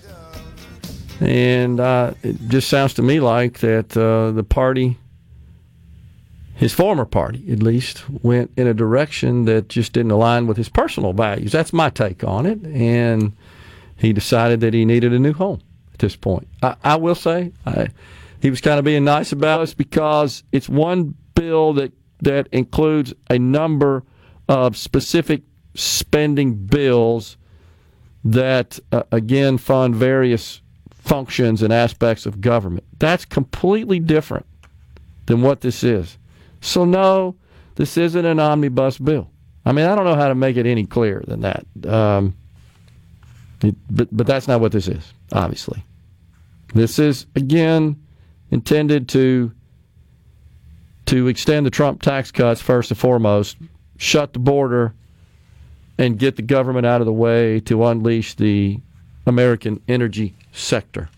And it just sounds to me like that the party, his former party at least, went in a direction that just didn't align with his personal values. That's my take on it. And he decided that he needed a new home at this point. I will say he was kind of being nice about us because it's one bill that includes a number of specific spending bills that, again, fund various functions and aspects of government. That's completely different than what this is. So, no, this isn't an omnibus bill. I mean, I don't know how to make it any clearer than that. But that's not what this is, obviously. This is, again, intended to extend the Trump tax cuts first and foremost, shut the border, and get the government out of the way to unleash the American energy sector.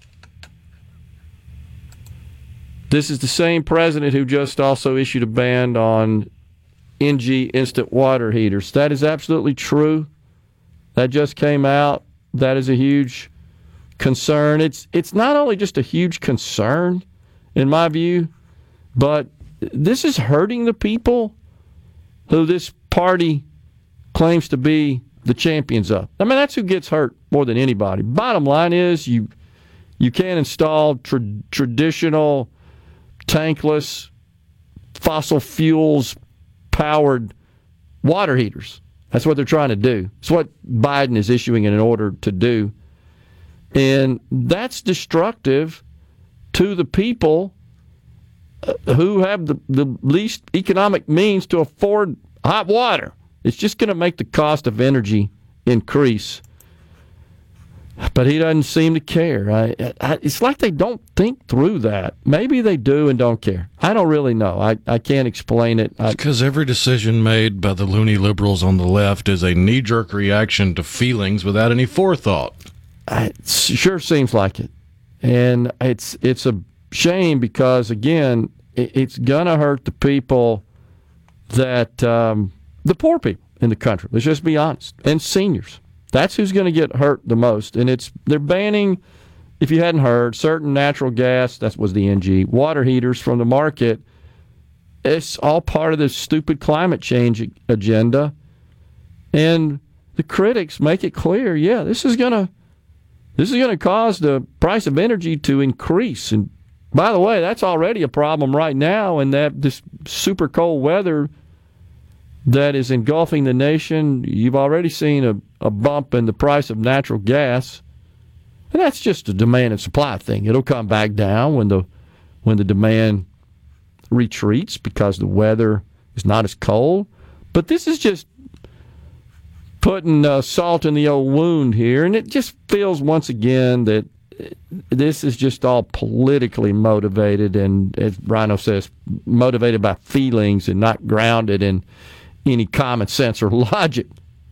This is the same president who just also issued a ban on NG instant water heaters. That is absolutely true. That just came out. That is a huge concern. It's not only just a huge concern, in my view, but this is hurting the people who this party claims to be the champions of. I mean, that's who gets hurt more than anybody. Bottom line is you can't install traditional tankless fossil fuels powered water heaters. That's what they're trying to do. It's what Biden is issuing an order to do. And that's destructive to the people who have the least economic means to afford hot water. It's just going to make the cost of energy increase. But he doesn't seem to care. It's like they don't think through that. Maybe they do and don't care. I don't really know. I can't explain it. Because every decision made by the loony liberals on the left is a knee-jerk reaction to feelings without any forethought. It sure seems like it. And it's a shame because, again, it's going to hurt the people that, the poor people in the country. Let's just be honest. And seniors. That's who's going to get hurt the most. And they're banning, if you hadn't heard, certain natural gas, that was the NG, water heaters from the market. It's all part of this stupid climate change agenda. And the critics make it clear, yeah, this is going to cause the price of energy to increase. And by the way, that's already a problem right now, and that this super cold weather that is engulfing the nation, you've already seen a bump in the price of natural gas. And that's just a demand and supply thing. It'll come back down when the demand retreats because the weather is not as cold. But this is just putting salt in the old wound here, and it just feels once again that this is just all politically motivated and, as Rhino says, motivated by feelings and not grounded in any common sense or logic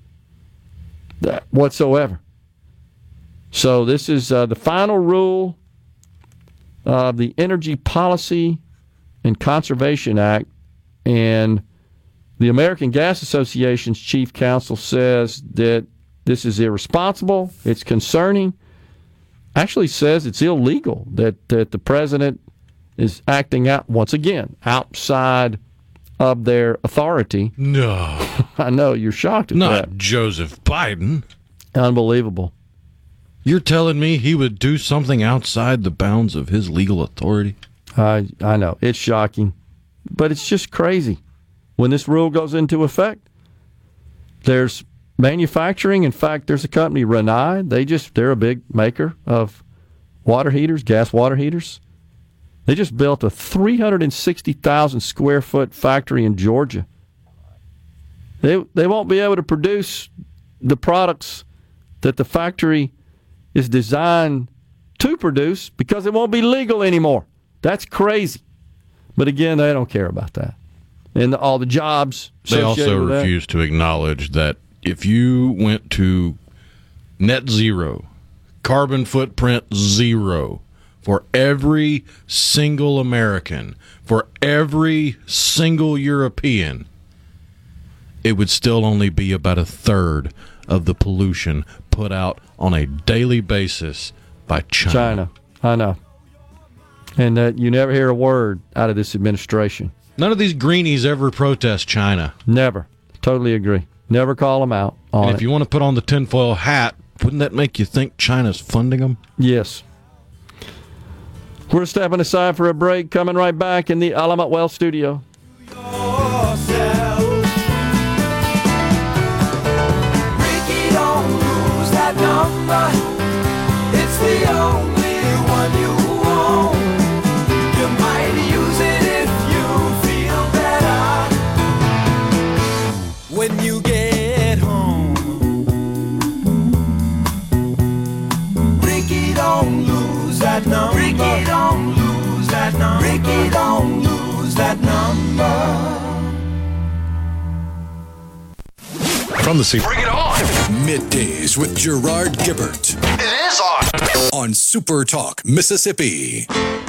whatsoever. So this is the final rule of the Energy Policy and Conservation Act, and the American Gas Association's chief counsel says that this is irresponsible, it's concerning, actually says it's illegal, that the president is acting out, once again, outside of their authority. No. I know, you're shocked at that. Not Joseph Biden. Unbelievable. You're telling me he would do something outside the bounds of his legal authority? I know. It's shocking. But it's just crazy. When this rule goes into effect, there's manufacturing. In fact, there's a company, Rinnai. They're a big maker of water heaters, gas water heaters. They just built a 360,000 square foot factory in Georgia. They won't be able to produce the products that the factory is designed to produce because it won't be legal anymore. That's crazy. But again, they don't care about that. And all the jobs. They also refuse to acknowledge that if you went to net zero, carbon footprint zero, for every single American, for every single European, it would still only be about a third of the pollution put out on a daily basis by China. I know. And that you never hear a word out of this administration. None of these greenies ever protest China. Never. Totally agree. Never call them out on it. And if you want to put on the tinfoil hat, wouldn't that make you think China's funding them? Yes. We're stepping aside for a break. Coming right back in the Element Wealth studio. Ricky, don't lose that number. It's the only one you own. You might use it if you feel better. When you get home, Ricky, don't lose that number. Ricky, don't lose that number. Ricky, don't lose that number. From the sea. Bring it on! Middays with Gerard Gibbert. It is on. On Super Talk, Mississippi.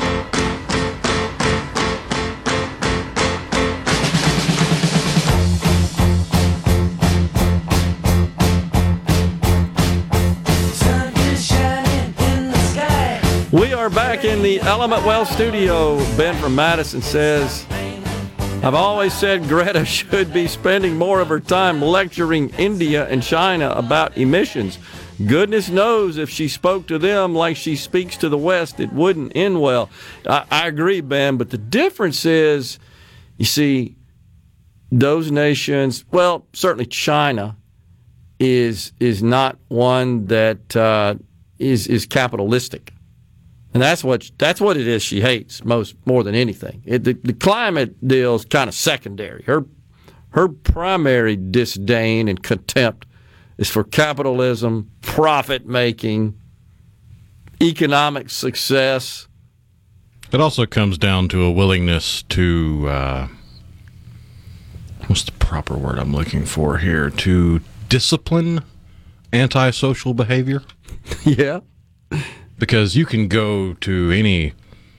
We are back in the Element Wealth studio. Ben from Madison says, I've always said Greta should be spending more of her time lecturing India and China about emissions. Goodness knows if she spoke to them like she speaks to the West, it wouldn't end well. I agree, Ben, but the difference is, you see, those nations, well, certainly China is not one that is capitalistic. And that's what it is she hates more than anything. The climate deal is kind of secondary. Her primary disdain and contempt is for capitalism, profit making, economic success. It also comes down to a willingness to, what's the proper word I'm looking for here, to discipline antisocial behavior. Yeah. Because you can go to any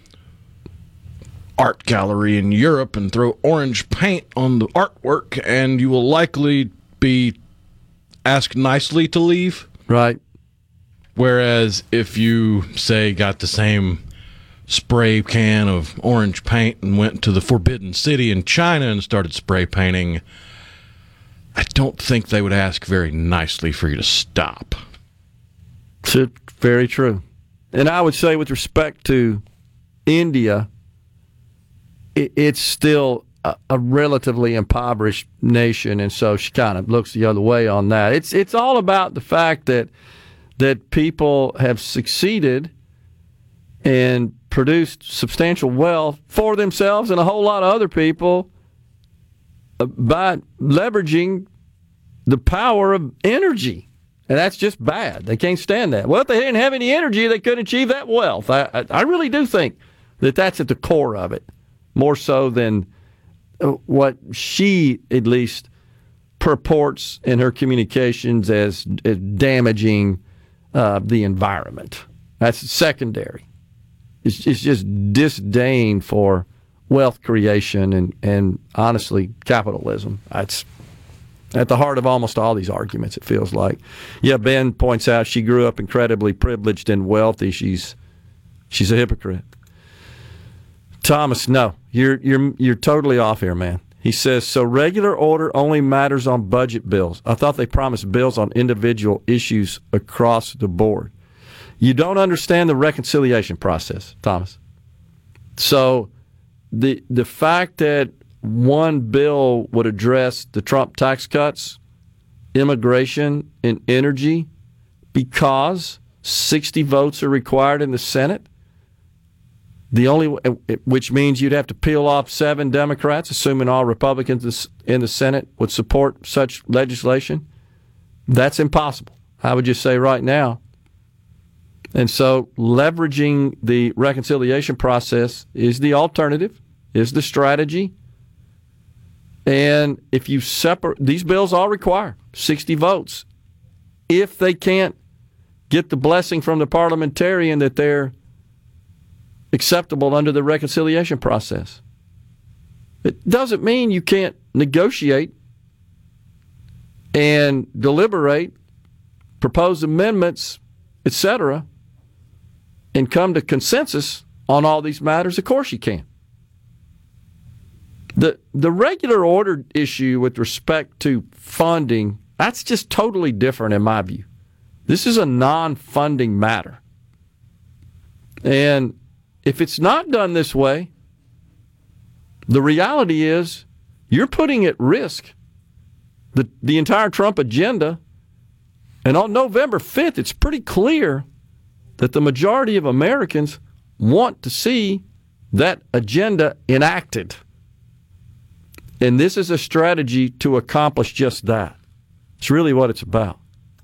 art gallery in Europe and throw orange paint on the artwork, and you will likely be asked nicely to leave. Right. Whereas if you, say, got the same spray can of orange paint and went to the Forbidden City in China and started spray painting, I don't think they would ask very nicely for you to stop. It's very true. And I would say with respect to India, it's still a relatively impoverished nation, and so she kind of looks the other way on that. It's all about the fact that people have succeeded and produced substantial wealth for themselves and a whole lot of other people by leveraging the power of energy. And that's just bad. They can't stand that. Well, if they didn't have any energy, they couldn't achieve that wealth. I really do think that that's at the core of it, more so than what she, at least, purports in her communications as damaging the environment. That's secondary. It's just disdain for wealth creation and honestly, capitalism. That's at the heart of almost all these arguments, it feels like. Yeah, Ben points out she grew up incredibly privileged and wealthy. She's a hypocrite. Thomas, no, you're totally off here, man. He says, so regular order only matters on budget bills. I thought they promised bills on individual issues across the board. You don't understand the reconciliation process, Thomas. So the fact that one bill would address the Trump tax cuts, immigration, and energy because 60 votes are required in the Senate, which means you'd have to peel off 7 Democrats, assuming all Republicans in the Senate would support such legislation. That's impossible, I would just say right now. And so leveraging the reconciliation process is the alternative, is the strategy. And if you separate, these bills all require 60 votes. If they can't get the blessing from the parliamentarian that they're acceptable under the reconciliation process, it doesn't mean you can't negotiate and deliberate, propose amendments, etc., and come to consensus on all these matters. Of course you can. The regular order issue with respect to funding, that's just totally different in my view. This is a non-funding matter. And if it's not done this way, the reality is you're putting at risk the entire Trump agenda. And on November 5th, it's pretty clear that the majority of Americans want to see that agenda enacted. And this is a strategy to accomplish just that. It's really what it's about.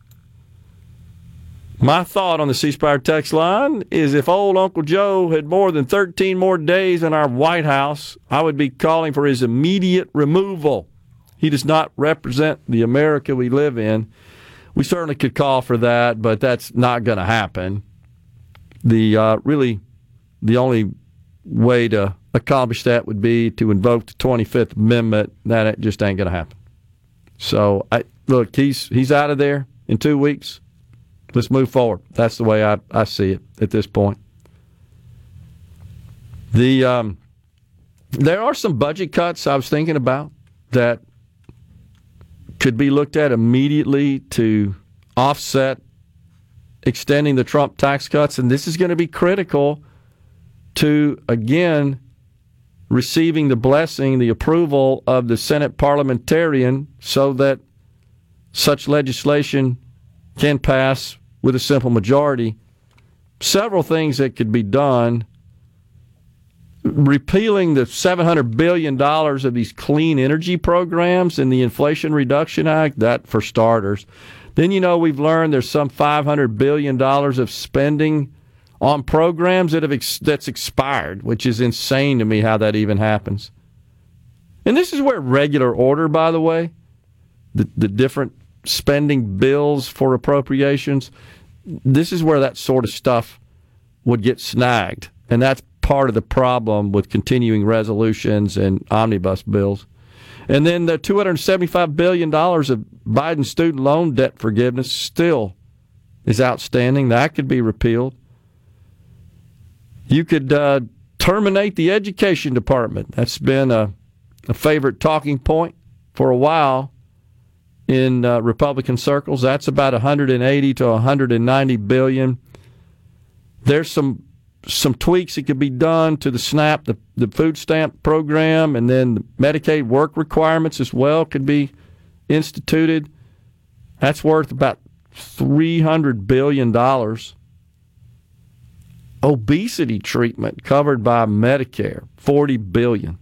My thought on the C Spire text line is if old Uncle Joe had more than 13 more days in our White House, I would be calling for his immediate removal. He does not represent the America we live in. We certainly could call for that, but that's not going to happen. The only way to accomplish that would be to invoke the 25th Amendment. That just ain't going to happen. So, look, he's out of there in 2 weeks. Let's move forward. That's the way I see it at this point. There are some budget cuts I was thinking about that could be looked at immediately to offset extending the Trump tax cuts, and this is going to be critical to, again, receiving the blessing, the approval of the Senate parliamentarian so that such legislation can pass with a simple majority. several things that could be done. Repealing the $700 billion of these clean energy programs in the Inflation Reduction Act, that for starters. Then, we've learned there's some $500 billion of spending on programs that's expired, which is insane to me how that even happens. And this is where regular order, by the way, the different spending bills for appropriations, this is where that sort of stuff would get snagged. And that's part of the problem with continuing resolutions and omnibus bills. And then the $275 billion of Biden student loan debt forgiveness still is outstanding. That could be repealed. You could terminate the education department. That's been a favorite talking point for a while in Republican circles. That's about $180 to $190 billion. There's some tweaks that could be done to the SNAP, the food stamp program, and then the Medicaid work requirements as well could be instituted. That's worth about $300 billion. Obesity treatment covered by Medicare, $40 billion.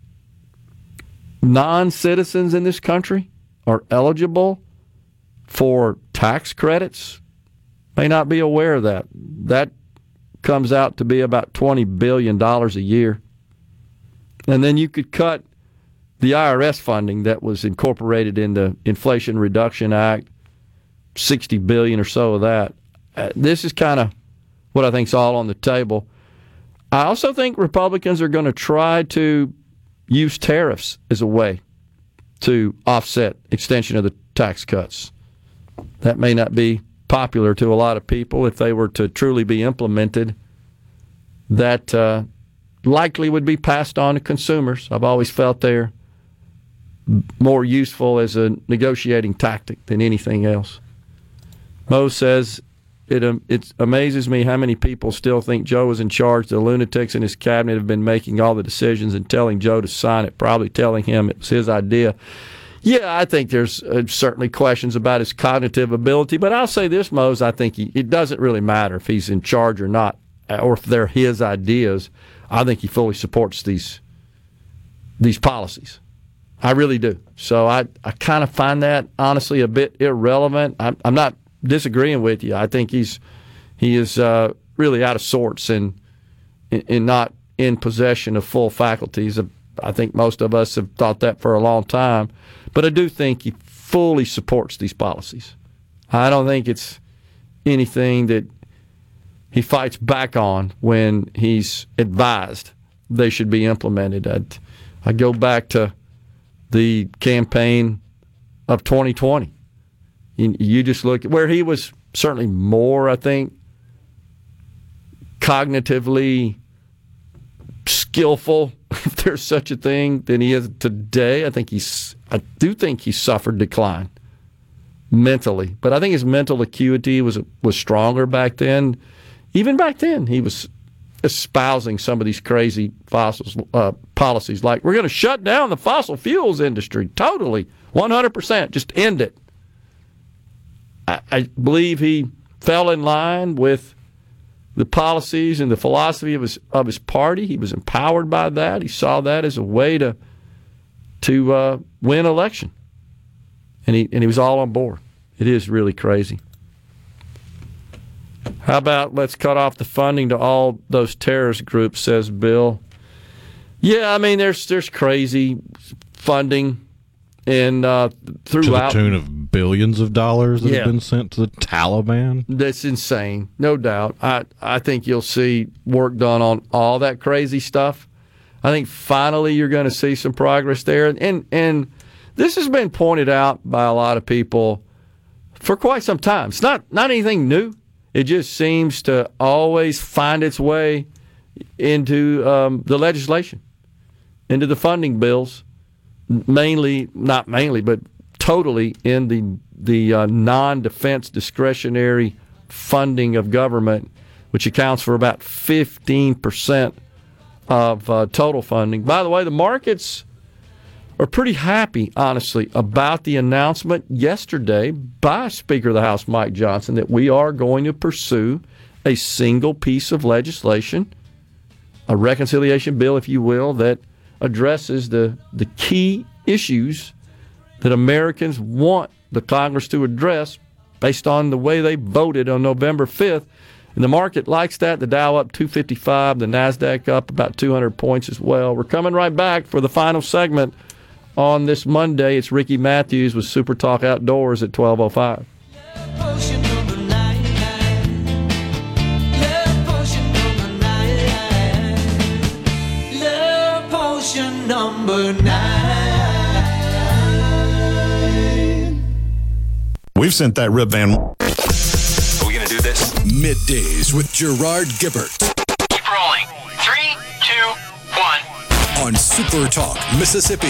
Non-citizens in this country are eligible for tax credits. May not be aware of that. That comes out to be about $20 billion a year. And then you could cut the IRS funding that was incorporated in the Inflation Reduction Act, $60 billion or so of that. This is kind of what I think is all on the table. I also think Republicans are going to try to use tariffs as a way to offset extension of the tax cuts. That may not be popular to a lot of people. If they were to truly be implemented, that likely would be passed on to consumers. I've always felt they're more useful as a negotiating tactic than anything else. Mo says, it amazes me how many people still think Joe was in charge. The lunatics in his cabinet have been making all the decisions and telling Joe to sign it, probably telling him it was his idea. Yeah, I think there's certainly questions about his cognitive ability, but I'll say this, Mose, I think it doesn't really matter if he's in charge or not, or if they're his ideas. I think he fully supports these policies. I really do. So I kind of find that, honestly, a bit irrelevant. I'm not disagreeing with you. I think he is really out of sorts and not in possession of full faculties. I think most of us have thought that for a long time. But I do think he fully supports these policies. I don't think it's anything that he fights back on when he's advised they should be implemented. I go back to the campaign of 2020. You just look at where he was certainly more, I think, cognitively skillful, if there's such a thing, than he is today. I do think he suffered decline mentally, but I think his mental acuity was stronger back then. Even back then, he was espousing some of these crazy policies, like we're going to shut down the fossil fuels industry totally, 100%, just end it. I believe he fell in line with the policies and the philosophy of his party. He was empowered by that. He saw that as a way to win election, and he was all on board. It is really crazy. How about let's cut off the funding to all those terrorist groups, says Bill. Yeah, I mean there's crazy funding and throughout, to the tune of billions of dollars that have been sent to the Taliban. That's insane, no doubt. I think you'll see work done on all that crazy stuff. I think finally you're going to see some progress there, and this has been pointed out by a lot of people for quite some time. It's not anything new. It just seems to always find its way into the legislation, into the funding bills. Not mainly, but totally in the non-defense discretionary funding of government, which accounts for about 15% of total funding. By the way, the markets are pretty happy, honestly, about the announcement yesterday by Speaker of the House Mike Johnson that we are going to pursue a single piece of legislation, a reconciliation bill, if you will, that addresses the key issues that Americans want the Congress to address based on the way they voted on November 5th. And the market likes that. The Dow up 255, the NASDAQ up about 200 points as well. We're coming right back for the final segment on this Monday. It's Ricky Matthews with Super Talk Outdoors at 12:05. Number 9. We've sent that Rip Van. Are we going to do this? Middays with Gerard Gibbert. Keep rolling. 3, 2, 1. On Super Talk, Mississippi.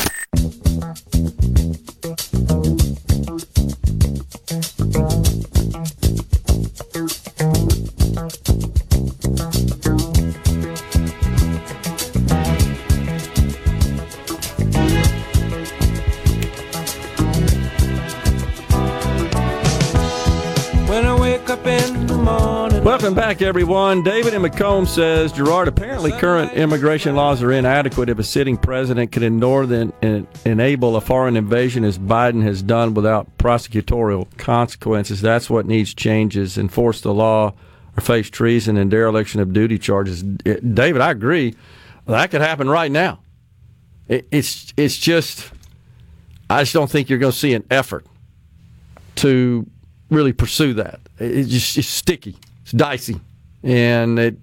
Welcome back, everyone. David in Macomb says, Gerard, apparently current immigration laws are inadequate if a sitting president can ignore and enable a foreign invasion as Biden has done without prosecutorial consequences. That's what needs changes. Enforce the law or face treason and dereliction of duty charges. David, I agree. That could happen right now. It's just, I just don't think you're going to see an effort to really pursue that. It's sticky. It's dicey. And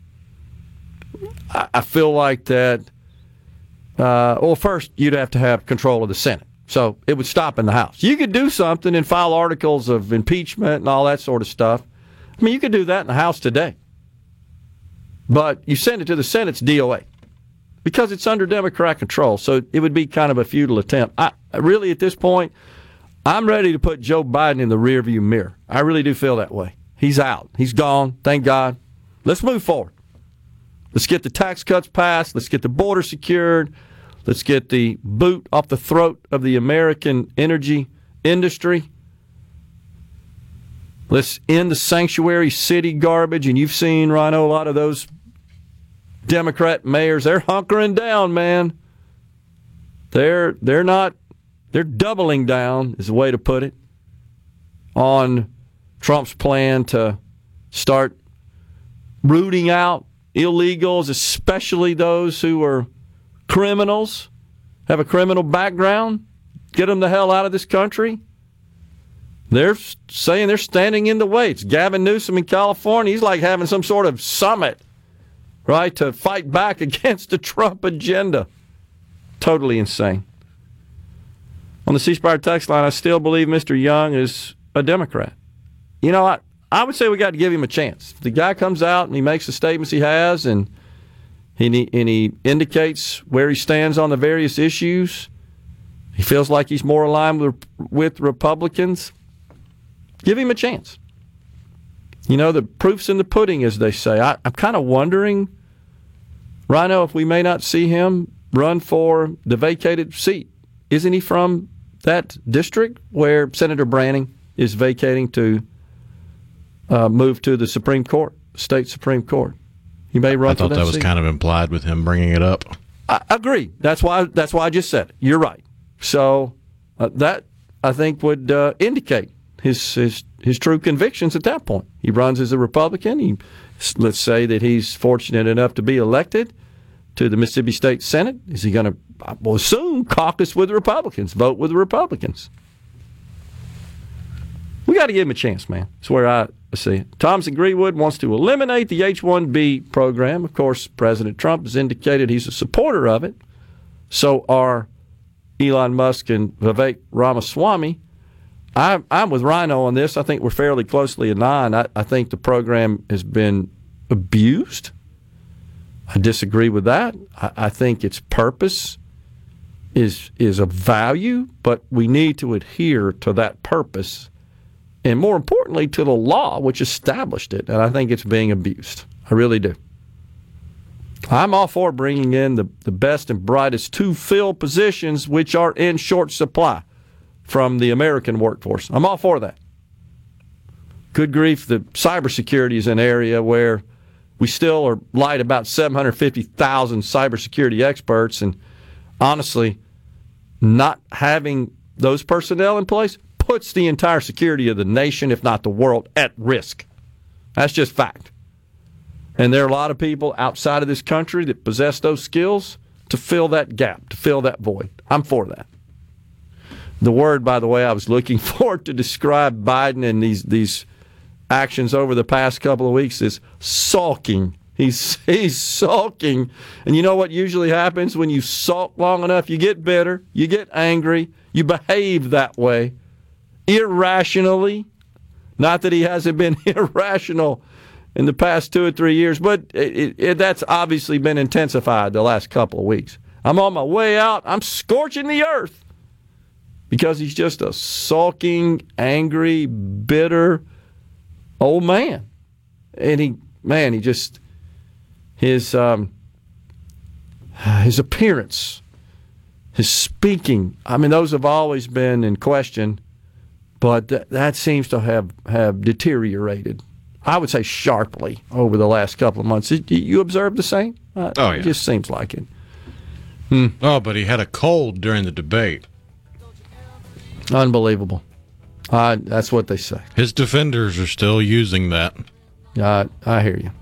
I feel like that, well, first, you'd have to have control of the Senate. So it would stop in the House. You could do something and file articles of impeachment and all that sort of stuff. I mean, you could do that in the House today. But you send it to the Senate's DOA because it's under Democrat control. So it would be kind of a futile attempt. I really, at this point, I'm ready to put Joe Biden in the rearview mirror. I really do feel that way. He's out. He's gone. Thank God. Let's move forward. Let's get the tax cuts passed. Let's get the border secured. Let's get the boot off the throat of the American energy industry. Let's end the sanctuary city garbage. And you've seen, Rhino, a lot of those Democrat mayors. They're hunkering down, man. They're doubling down, is the way to put it, on Trump's plan to start rooting out illegals, especially those who are criminals, have a criminal background, get them the hell out of this country. They're saying they're standing in the way. It's Gavin Newsom in California. He's like having some sort of summit, right, to fight back against the Trump agenda. Totally insane. On the C Spire text line, I still believe Mr. Young is a Democrat. You know, I would say we got to give him a chance. If the guy comes out and he makes the statements he has and he indicates where he stands on the various issues, he feels like he's more aligned with Republicans, give him a chance. You know, the proof's in the pudding, as they say. I'm kind of wondering, Rhino, if we may not see him run for the vacated seat. Isn't he from that district where Senator Branning is vacating to move to the Supreme Court, state Supreme Court? He may run for that seat. I thought that was kind of implied with him bringing it up. I agree. That's why I just said it. You're right. So that, I think, would indicate his true convictions at that point. He runs as a Republican. Let's say that he's fortunate enough to be elected to the Mississippi State Senate. Is he going to, I will assume, caucus with the Republicans, vote with the Republicans? We got to give him a chance, man. That's where I see it. Thompson Greenwood wants to eliminate the H-1B program. Of course, President Trump has indicated he's a supporter of it. So are Elon Musk and Vivek Ramaswamy. I'm with Rhino on this. I think we're fairly closely aligned. I think the program has been abused. I disagree with that. I think its purpose is of value, but we need to adhere to that purpose, and more importantly, to the law which established it. And I think it's being abused. I really do. I'm all for bringing in the best and brightest to fill positions which are in short supply from the American workforce. I'm all for that. good grief, the cybersecurity is an area where we still are light about 750,000 cybersecurity experts, and honestly, not having those personnel in place puts the entire security of the nation, if not the world, at risk. That's just fact. And there are a lot of people outside of this country that possess those skills to fill that gap, to fill that void. I'm for that. The word, by the way, I was looking for to describe Biden and these actions over the past couple of weeks is sulking. He's sulking. And you know what usually happens when you sulk long enough? You get bitter, you get angry, you behave that way irrationally. Not that he hasn't been irrational in the past 2 or 3 years, but that's obviously been intensified the last couple of weeks. I'm on my way out. I'm scorching the earth because he's just a sulking, angry, bitter old man. And he just, his appearance, his speaking, I mean, those have always been in question, but that seems to have deteriorated. I would say sharply over the last couple of months. You observe the same? Oh, yeah. It just seems like it. Oh, but he had a cold during the debate. Unbelievable. That's what they say. His defenders are still using that. I hear you.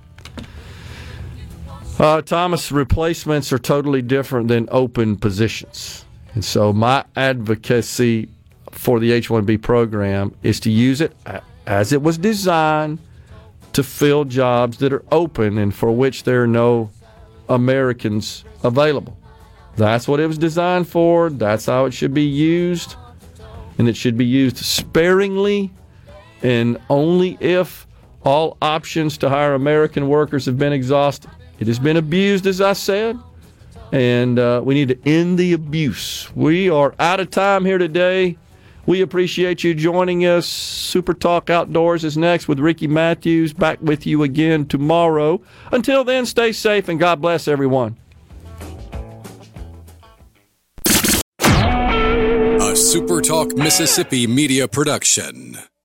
Thomas, replacements are totally different than open positions. And so my advocacy for the H-1B program is to use it as it was designed to fill jobs that are open and for which there are no Americans available. That's what it was designed for. That's how it should be used. And it should be used sparingly and only if all options to hire American workers have been exhausted. It has been abused, as I said, and we need to end the abuse. We are out of time here today. We appreciate you joining us. Super Talk Outdoors is next with Ricky Matthews. Back with you again tomorrow. Until then, stay safe and God bless everyone. A Super Talk Mississippi media production.